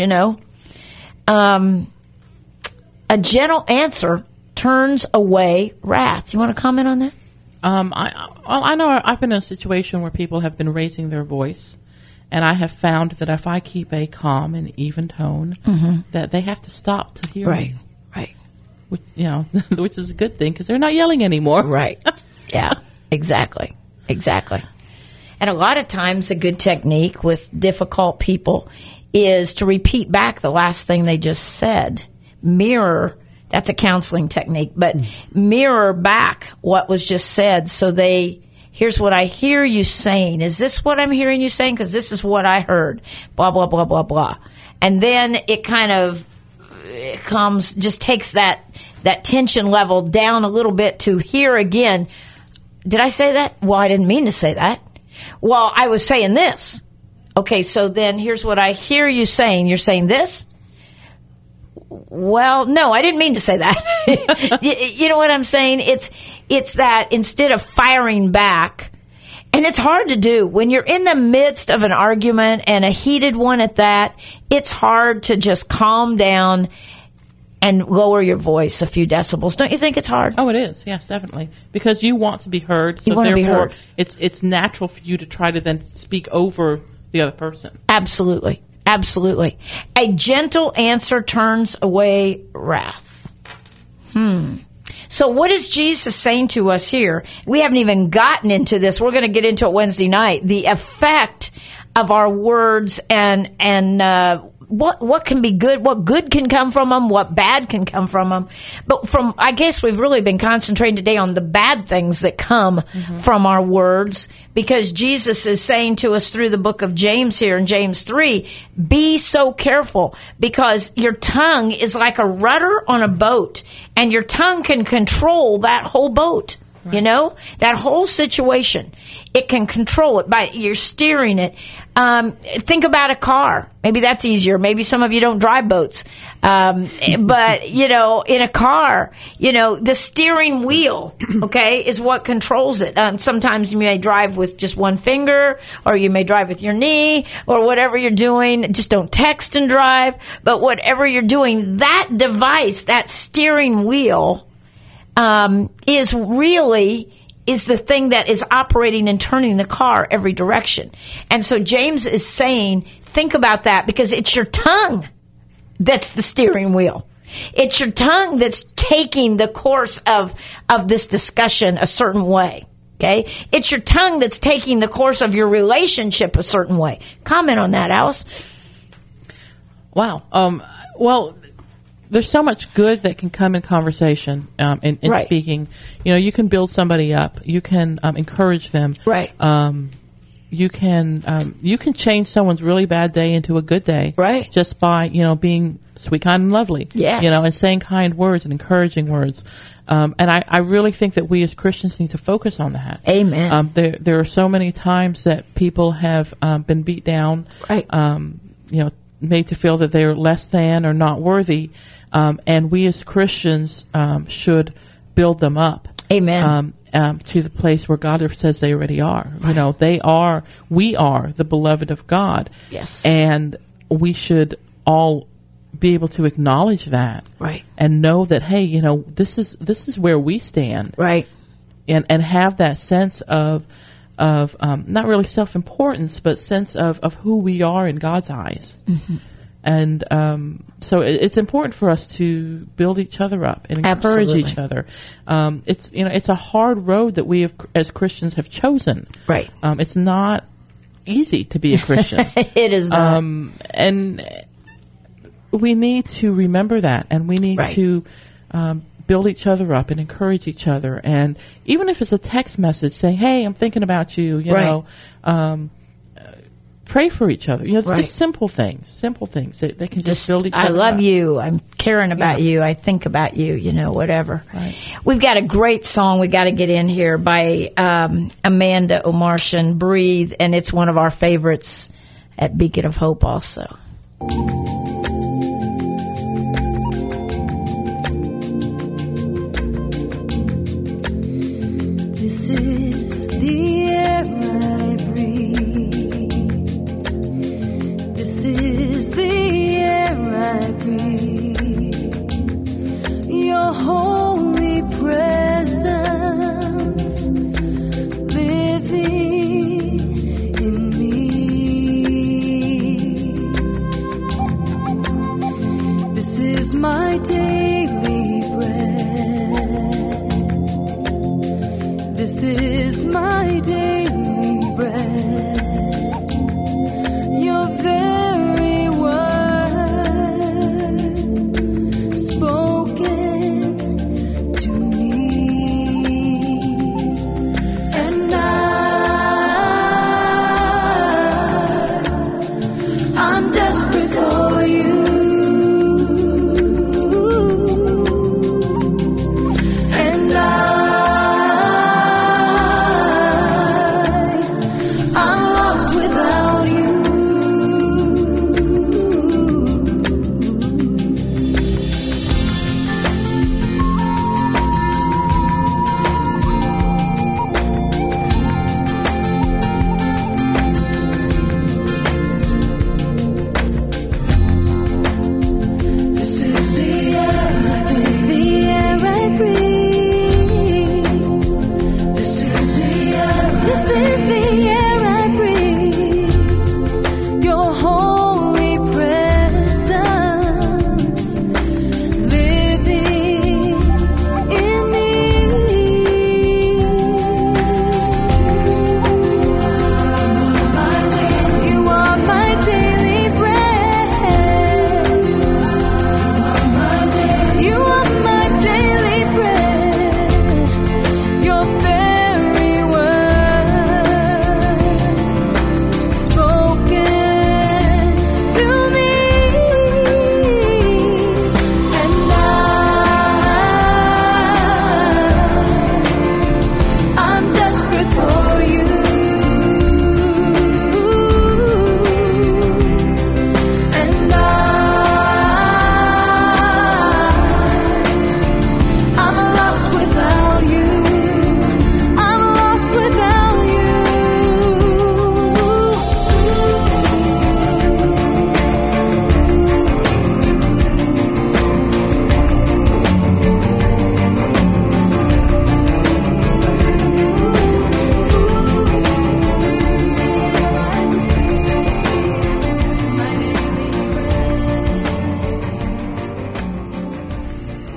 A gentle answer turns away wrath. You want to comment on that? I know I've been in a situation where people have been raising their voice, and I have found that if I keep a calm and even tone, mm-hmm. that they have to stop to hear me. Right. Which is a good thing because they're not yelling anymore. Right. Yeah, exactly. And a lot of times a good technique with difficult people is to repeat back the last thing they just said. Mirror. That's a counseling technique, but mirror back what was just said. So here's what I hear you saying. Is this what I'm hearing you saying? Because this is what I heard. Blah, blah, blah, blah, blah. And then it kind of just takes that tension level down a little bit to hear again. Did I say that? Well, I didn't mean to say that. Well, I was saying this. Okay, so then here's what I hear you saying. You're saying this? Well, no, I didn't mean to say that. You know what I'm saying? It's that instead of firing back, and it's hard to do when you're in the midst of an argument and a heated one at that, it's hard to just calm down and lower your voice a few decibels. Don't you think it's hard? Oh, it is. Yes, definitely. Because you want to be heard. So you want to be heard. It's natural for you to try to then speak over the other person. Absolutely. Absolutely. A gentle answer turns away wrath. So what is Jesus saying to us here? We haven't even gotten into this. We're going to get into it Wednesday night. The effect of our words and what can be good, what good can come from them, what bad can come from them. But I guess we've really been concentrating today on the bad things that come from our words, because Jesus is saying to us through the book of James here in James 3, be so careful, because your tongue is like a rudder on a boat, and your tongue can control that whole boat. Right. You know, that whole situation, it can control it by you're steering it. Think about a car. Maybe that's easier. Maybe some of you don't drive boats. But, you know, in a car, you know, the steering wheel, okay, is what controls it. Sometimes you may drive with just one finger, or you may drive with your knee, or whatever you're doing. Just don't text and drive. But whatever you're doing, that device, that steering wheel, is the thing that is operating and turning the car every direction. And so James is saying, think about that, because it's your tongue that's the steering wheel. It's your tongue that's taking the course of this discussion a certain way. Okay? It's your tongue that's taking the course of your relationship a certain way. Comment on that, Alice. Wow. Well, there's so much good that can come in conversation, in right. speaking. You know, you can build somebody up. You can encourage them. Right. You can change someone's really bad day into a good day. Right. Just by, you know, being sweet, kind, and lovely. Yes. You know, and saying kind words and encouraging words. And I really think that we as Christians need to focus on that. Amen. There are so many times that people have been beat down. Right. You know, made to feel that they're less than or not worthy. And we as Christians should build them up. Amen. To the place where God says they already are. Right. You know, we are the beloved of God. Yes. And we should all be able to acknowledge that. Right. And know that, hey, you know, this is where we stand. Right. And have that sense of not really self-importance, but sense of who we are in God's eyes. Mm-hmm. And so it's important for us to build each other up and encourage Absolutely. each other. It's a hard road that we as Christians have chosen. Right. It's not easy to be a Christian. It is not. And we need to remember that, and we need right. to build each other up and encourage each other. And even if it's a text message saying, "Hey, I'm thinking about you," you right. know. Pray for each other. You know, it's right. just simple things. They can just build each other up. I love you. I'm caring about you. I think about you, you know, whatever. Right. We've got a great song we got to get in here by Amanda Omartian, Breathe, and it's one of our favorites at Beacon of Hope also. This is the air I breathe. This is the air I breathe. Your holy presence living in me. This is my daily bread. This is my daily bread. Your very word spoken to me, and I'm desperate for you, and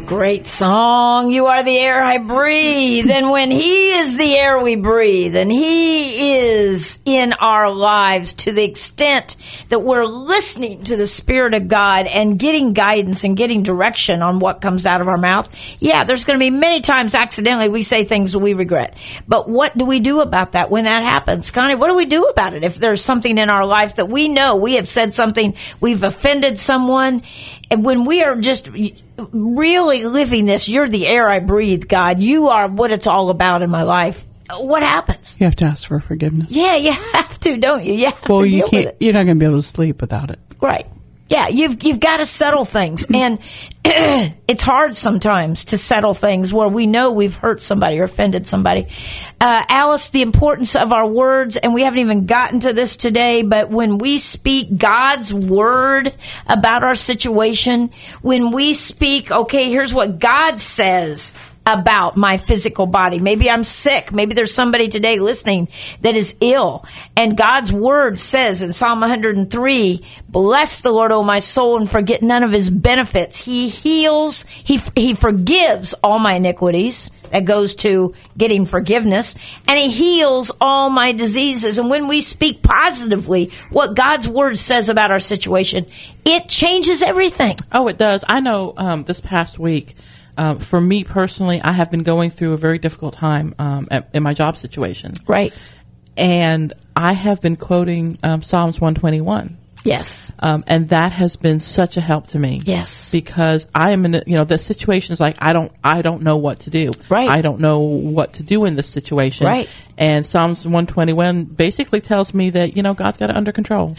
Great song. You are the air I breathe. And when He is the air we breathe, and He is in our lives to the extent that we're listening to the Spirit of God and getting guidance and getting direction on what comes out of our mouth, yeah, there's going to be many times accidentally we say things that we regret. But what do we do about that when that happens? Connie, what do we do about it if there's something in our life that we know we have said something, we've offended someone, and when we are just really living this, you're the air I breathe, God. You are what it's all about in my life. What happens? You have to ask for forgiveness. Yeah, you have to, don't you? You have to deal with it. You're not going to be able to sleep without it. Right. Yeah, you've got to settle things. And it's hard sometimes to settle things where we know we've hurt somebody or offended somebody. Alice, the importance of our words, and we haven't even gotten to this today, but when we speak God's word about our situation, when we speak, okay, here's what God says about my physical body. Maybe I'm sick. Maybe there's somebody today listening that is ill. And God's word says in Psalm 103, bless the Lord, O my soul, and forget none of His benefits. He heals, He forgives all my iniquities. That goes to getting forgiveness. And He heals all my diseases. And when we speak positively what God's word says about our situation, it changes everything. Oh, it does. I know this past week, for me personally, I have been going through a very difficult time in my job situation. Right. And I have been quoting Psalms 121. Yes. And that has been such a help to me. Yes. Because I am in, the situation is like, I don't know what to do. Right. I don't know what to do in this situation. Right. And Psalms 121 basically tells me that, God's got it under control.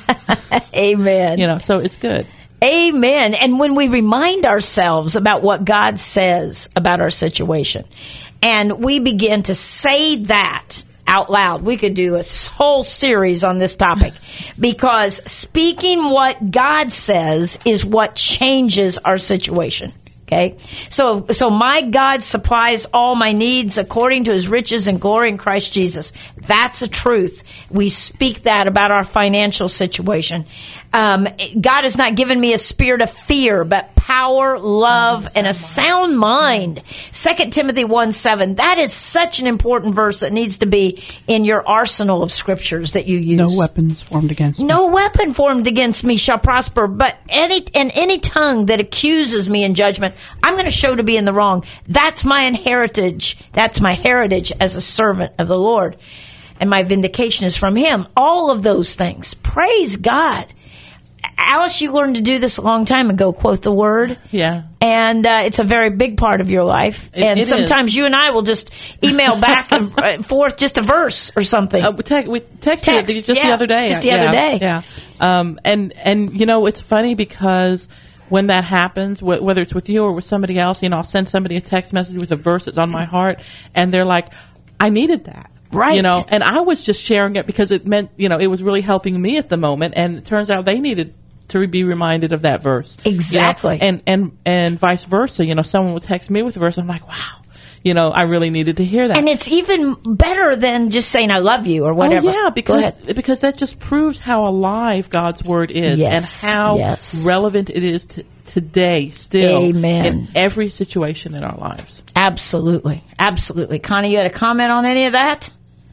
Amen. So it's good. Amen. And when we remind ourselves about what God says about our situation, and we begin to say that out loud, we could do a whole series on this topic, because speaking what God says is what changes our situation. Okay, so my God supplies all my needs according to His riches and glory in Christ Jesus. That's a truth. We speak that about our financial situation. God has not given me a spirit of fear, but power, love, and a sound mind. 2 Timothy 1:7. That is such an important verse that needs to be in your arsenal of scriptures that you use. No weapons formed against me. No weapon formed against me shall prosper, but any tongue that accuses me in judgment, I'm going to show to be in the wrong. That's my heritage. That's my heritage as a servant of the Lord. And my vindication is from Him. All of those things. Praise God. Alice, you learned to do this a long time ago, quote the word. Yeah. And it's a very big part of your life. And sometimes you and I will just email back and forth just a verse or something. We texted just the other day. Just the other day. Yeah. And it's funny because when that happens, whether it's with you or with somebody else, I'll send somebody a text message with a verse that's on my heart, and they're like, I needed that. Right. And I was just sharing it because it meant, it was really helping me at the moment, and it turns out they needed to be reminded of that verse. Exactly. And vice versa. Someone would text me with a verse, and I'm like, wow. I really needed to hear that. And it's even better than just saying I love you or whatever. Oh, yeah, because that just proves how alive God's word is, yes, and how relevant it is today still. Amen. In every situation in our lives. Absolutely. Absolutely. Connie, you had a comment on any of that?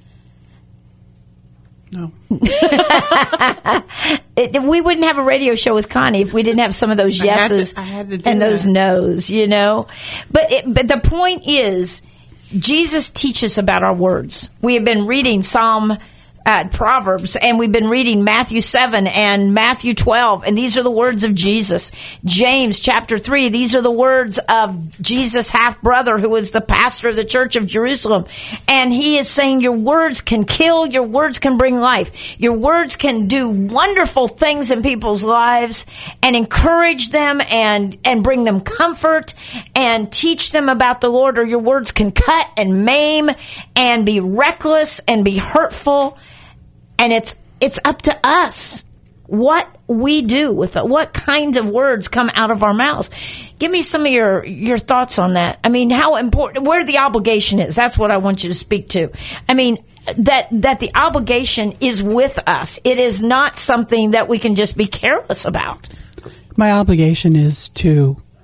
No. We wouldn't have a radio show with Connie if we didn't have some of those yeses and those no's, But the point is, Jesus teaches about our words. We have been reading Proverbs, and we've been reading Matthew 7 and Matthew 12, and these are the words of Jesus. James chapter 3, these are the words of Jesus' half-brother, who was the pastor of the church of Jerusalem. And he is saying your words can kill, your words can bring life. Your words can do wonderful things in people's lives and encourage them and bring them comfort and teach them about the Lord, or your words can cut and maim and be reckless and be hurtful. And it's up to us what we do with it, what kinds of words come out of our mouths. Give me some of your thoughts on that. I mean, how important, where the obligation is. That's what I want you to speak to. I mean, that the obligation is with us. It is not something that we can just be careless about. My obligation is to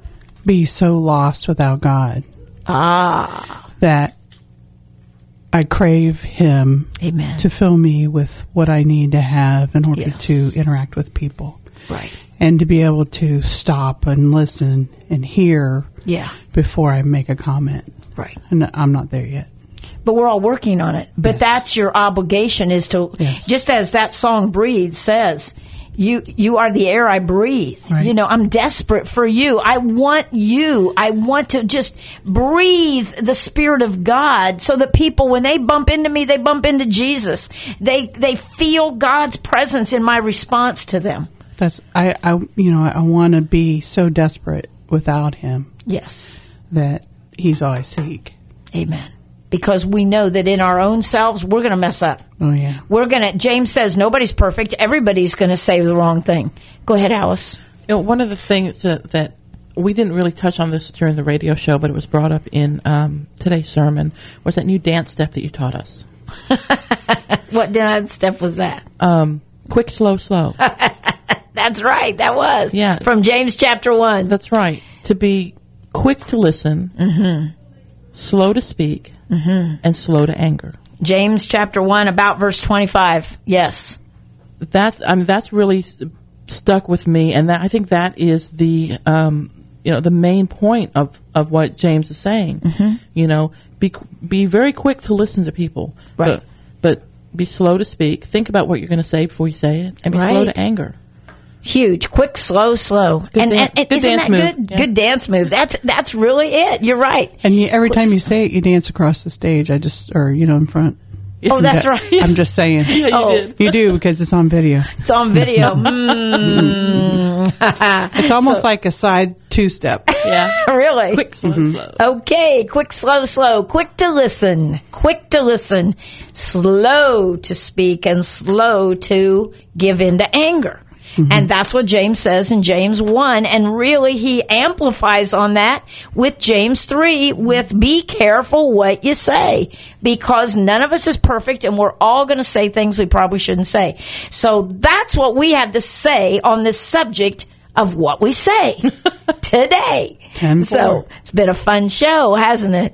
be so lost without God. That I crave Him to fill me with what I need to have in order to interact with people. Right. And to be able to stop and listen and hear before I make a comment. Right. And I'm not there yet. But we're all working on it. But that's your obligation, is to, just as that song Breathe says, you are the air I breathe. Right. You know, I'm desperate for you. I want you. I want to just breathe the Spirit of God so that people, when they bump into me, they bump into Jesus. They feel God's presence in my response to them. I want to be so desperate without Him. Yes. That He's all I seek. Amen. Because we know that in our own selves, we're going to mess up. Oh, yeah. James says nobody's perfect. Everybody's going to say the wrong thing. Go ahead, Alice. You know, one of the things that we didn't really touch on this during the radio show, but it was brought up in today's sermon, was that new dance step that you taught us. What dance step was that? Quick, slow, slow. That's right. That was. Yeah. From James chapter 1. That's right. To be quick to listen, slow to speak, and slow to anger. James chapter 1, about verse 25. Yes. That's really stuck with me, and I think that is the the main point of what James is saying. You know, be very quick to listen to people, right? But be slow to speak. Think about what you're going to say before you say it, and be slow to anger. Huge, quick, slow. And isn't that good? Yeah. Good dance move. That's really it. You're right. And every time you say it, you dance across the stage. In front. Oh, that's right. I'm just saying. Yeah, you did. You do, because it's on video. It's on video. It's almost like a side two-step. Yeah. Really? Quick, slow, slow. Okay, quick, slow. Quick to listen. Slow to speak, and slow to give in to anger. And that's what James says in James 1. And really, he amplifies on that with James 3 with be careful what you say, because none of us is perfect and we're all going to say things we probably shouldn't say. So that's what we have to say on this subject of what we say today. So it's been a fun show, hasn't it?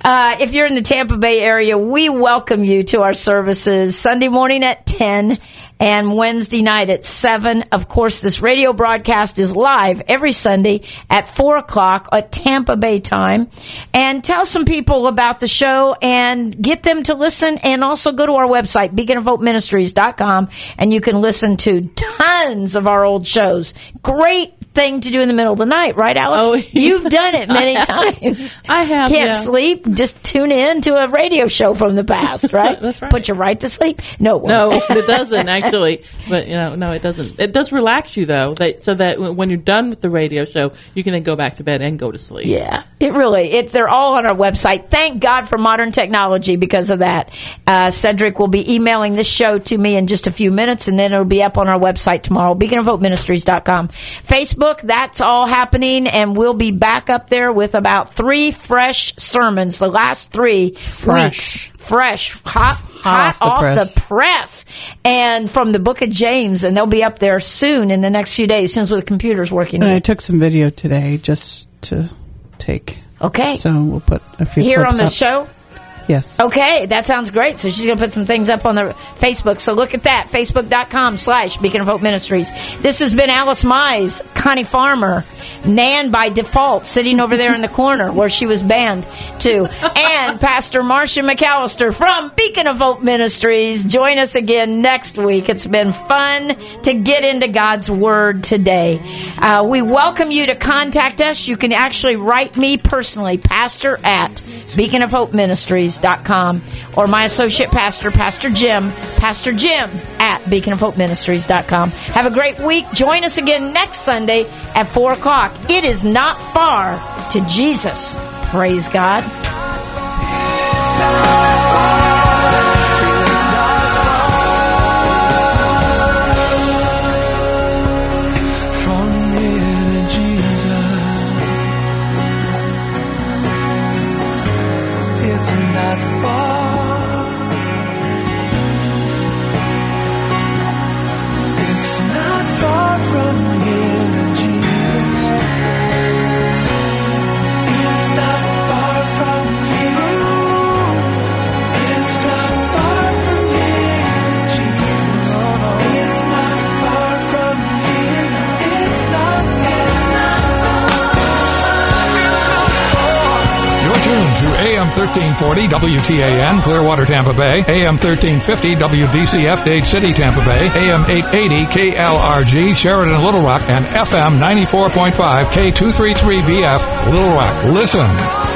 If you're in the Tampa Bay area, we welcome you to our services Sunday morning at 10 and Wednesday night at 7. Of course, this radio broadcast is live every Sunday at 4 o'clock at Tampa Bay time. And tell some people about the show and get them to listen. And also go to our website, beaconofhopeministries.com, and you can listen to tons of our old shows. Great thing to do in the middle of the night, right, Alice? Oh, yeah. You've done it many times. I have. Can't sleep, just tune in to a radio show from the past, right? That's right. Put you right to sleep. No, it doesn't actually. But no, it doesn't. It does relax you though, so that when you're done with the radio show, you can then go back to bed and go to sleep. Yeah, they're all on our website. Thank God for modern technology because of that. Cedric will be emailing this show to me in just a few minutes, and then it'll be up on our website tomorrow, beaconofhopeministries.com. Facebook, that's all happening, and we'll be back up there with about 3 fresh sermons, the last 3 weeks. Fresh, hot off the press, and from the book of James, and they'll be up there soon in the next few days, as soon as the computer's working. And I took some video today just to take. Okay. So we'll put a few here clips on the up. show. Yes. Okay, that sounds great. So she's going to put some things up on the Facebook. So look at that, facebook.com/Beacon of Hope Ministries. This has been Alice Mize, Connie Farmer, Nan by default, sitting over there in the corner where she was banned to, and Pastor Marcia McAllister from Beacon of Hope Ministries. Join us again next week. It's been fun to get into God's Word today. We welcome you to contact us. You can actually write me personally, pastor@beaconofhopeministries.com, or my associate pastor, Pastor Jim @beaconofhopeministries.com. Have a great week. Join us again next Sunday at 4 o'clock. It is not far to Jesus. Praise God. AM 1340 WTAN, Clearwater, Tampa Bay, AM 1350 WDCF, Dade City, Tampa Bay, AM 880 KLRG, Sheridan, Little Rock, and FM 94.5 K233BF, Little Rock. Listen.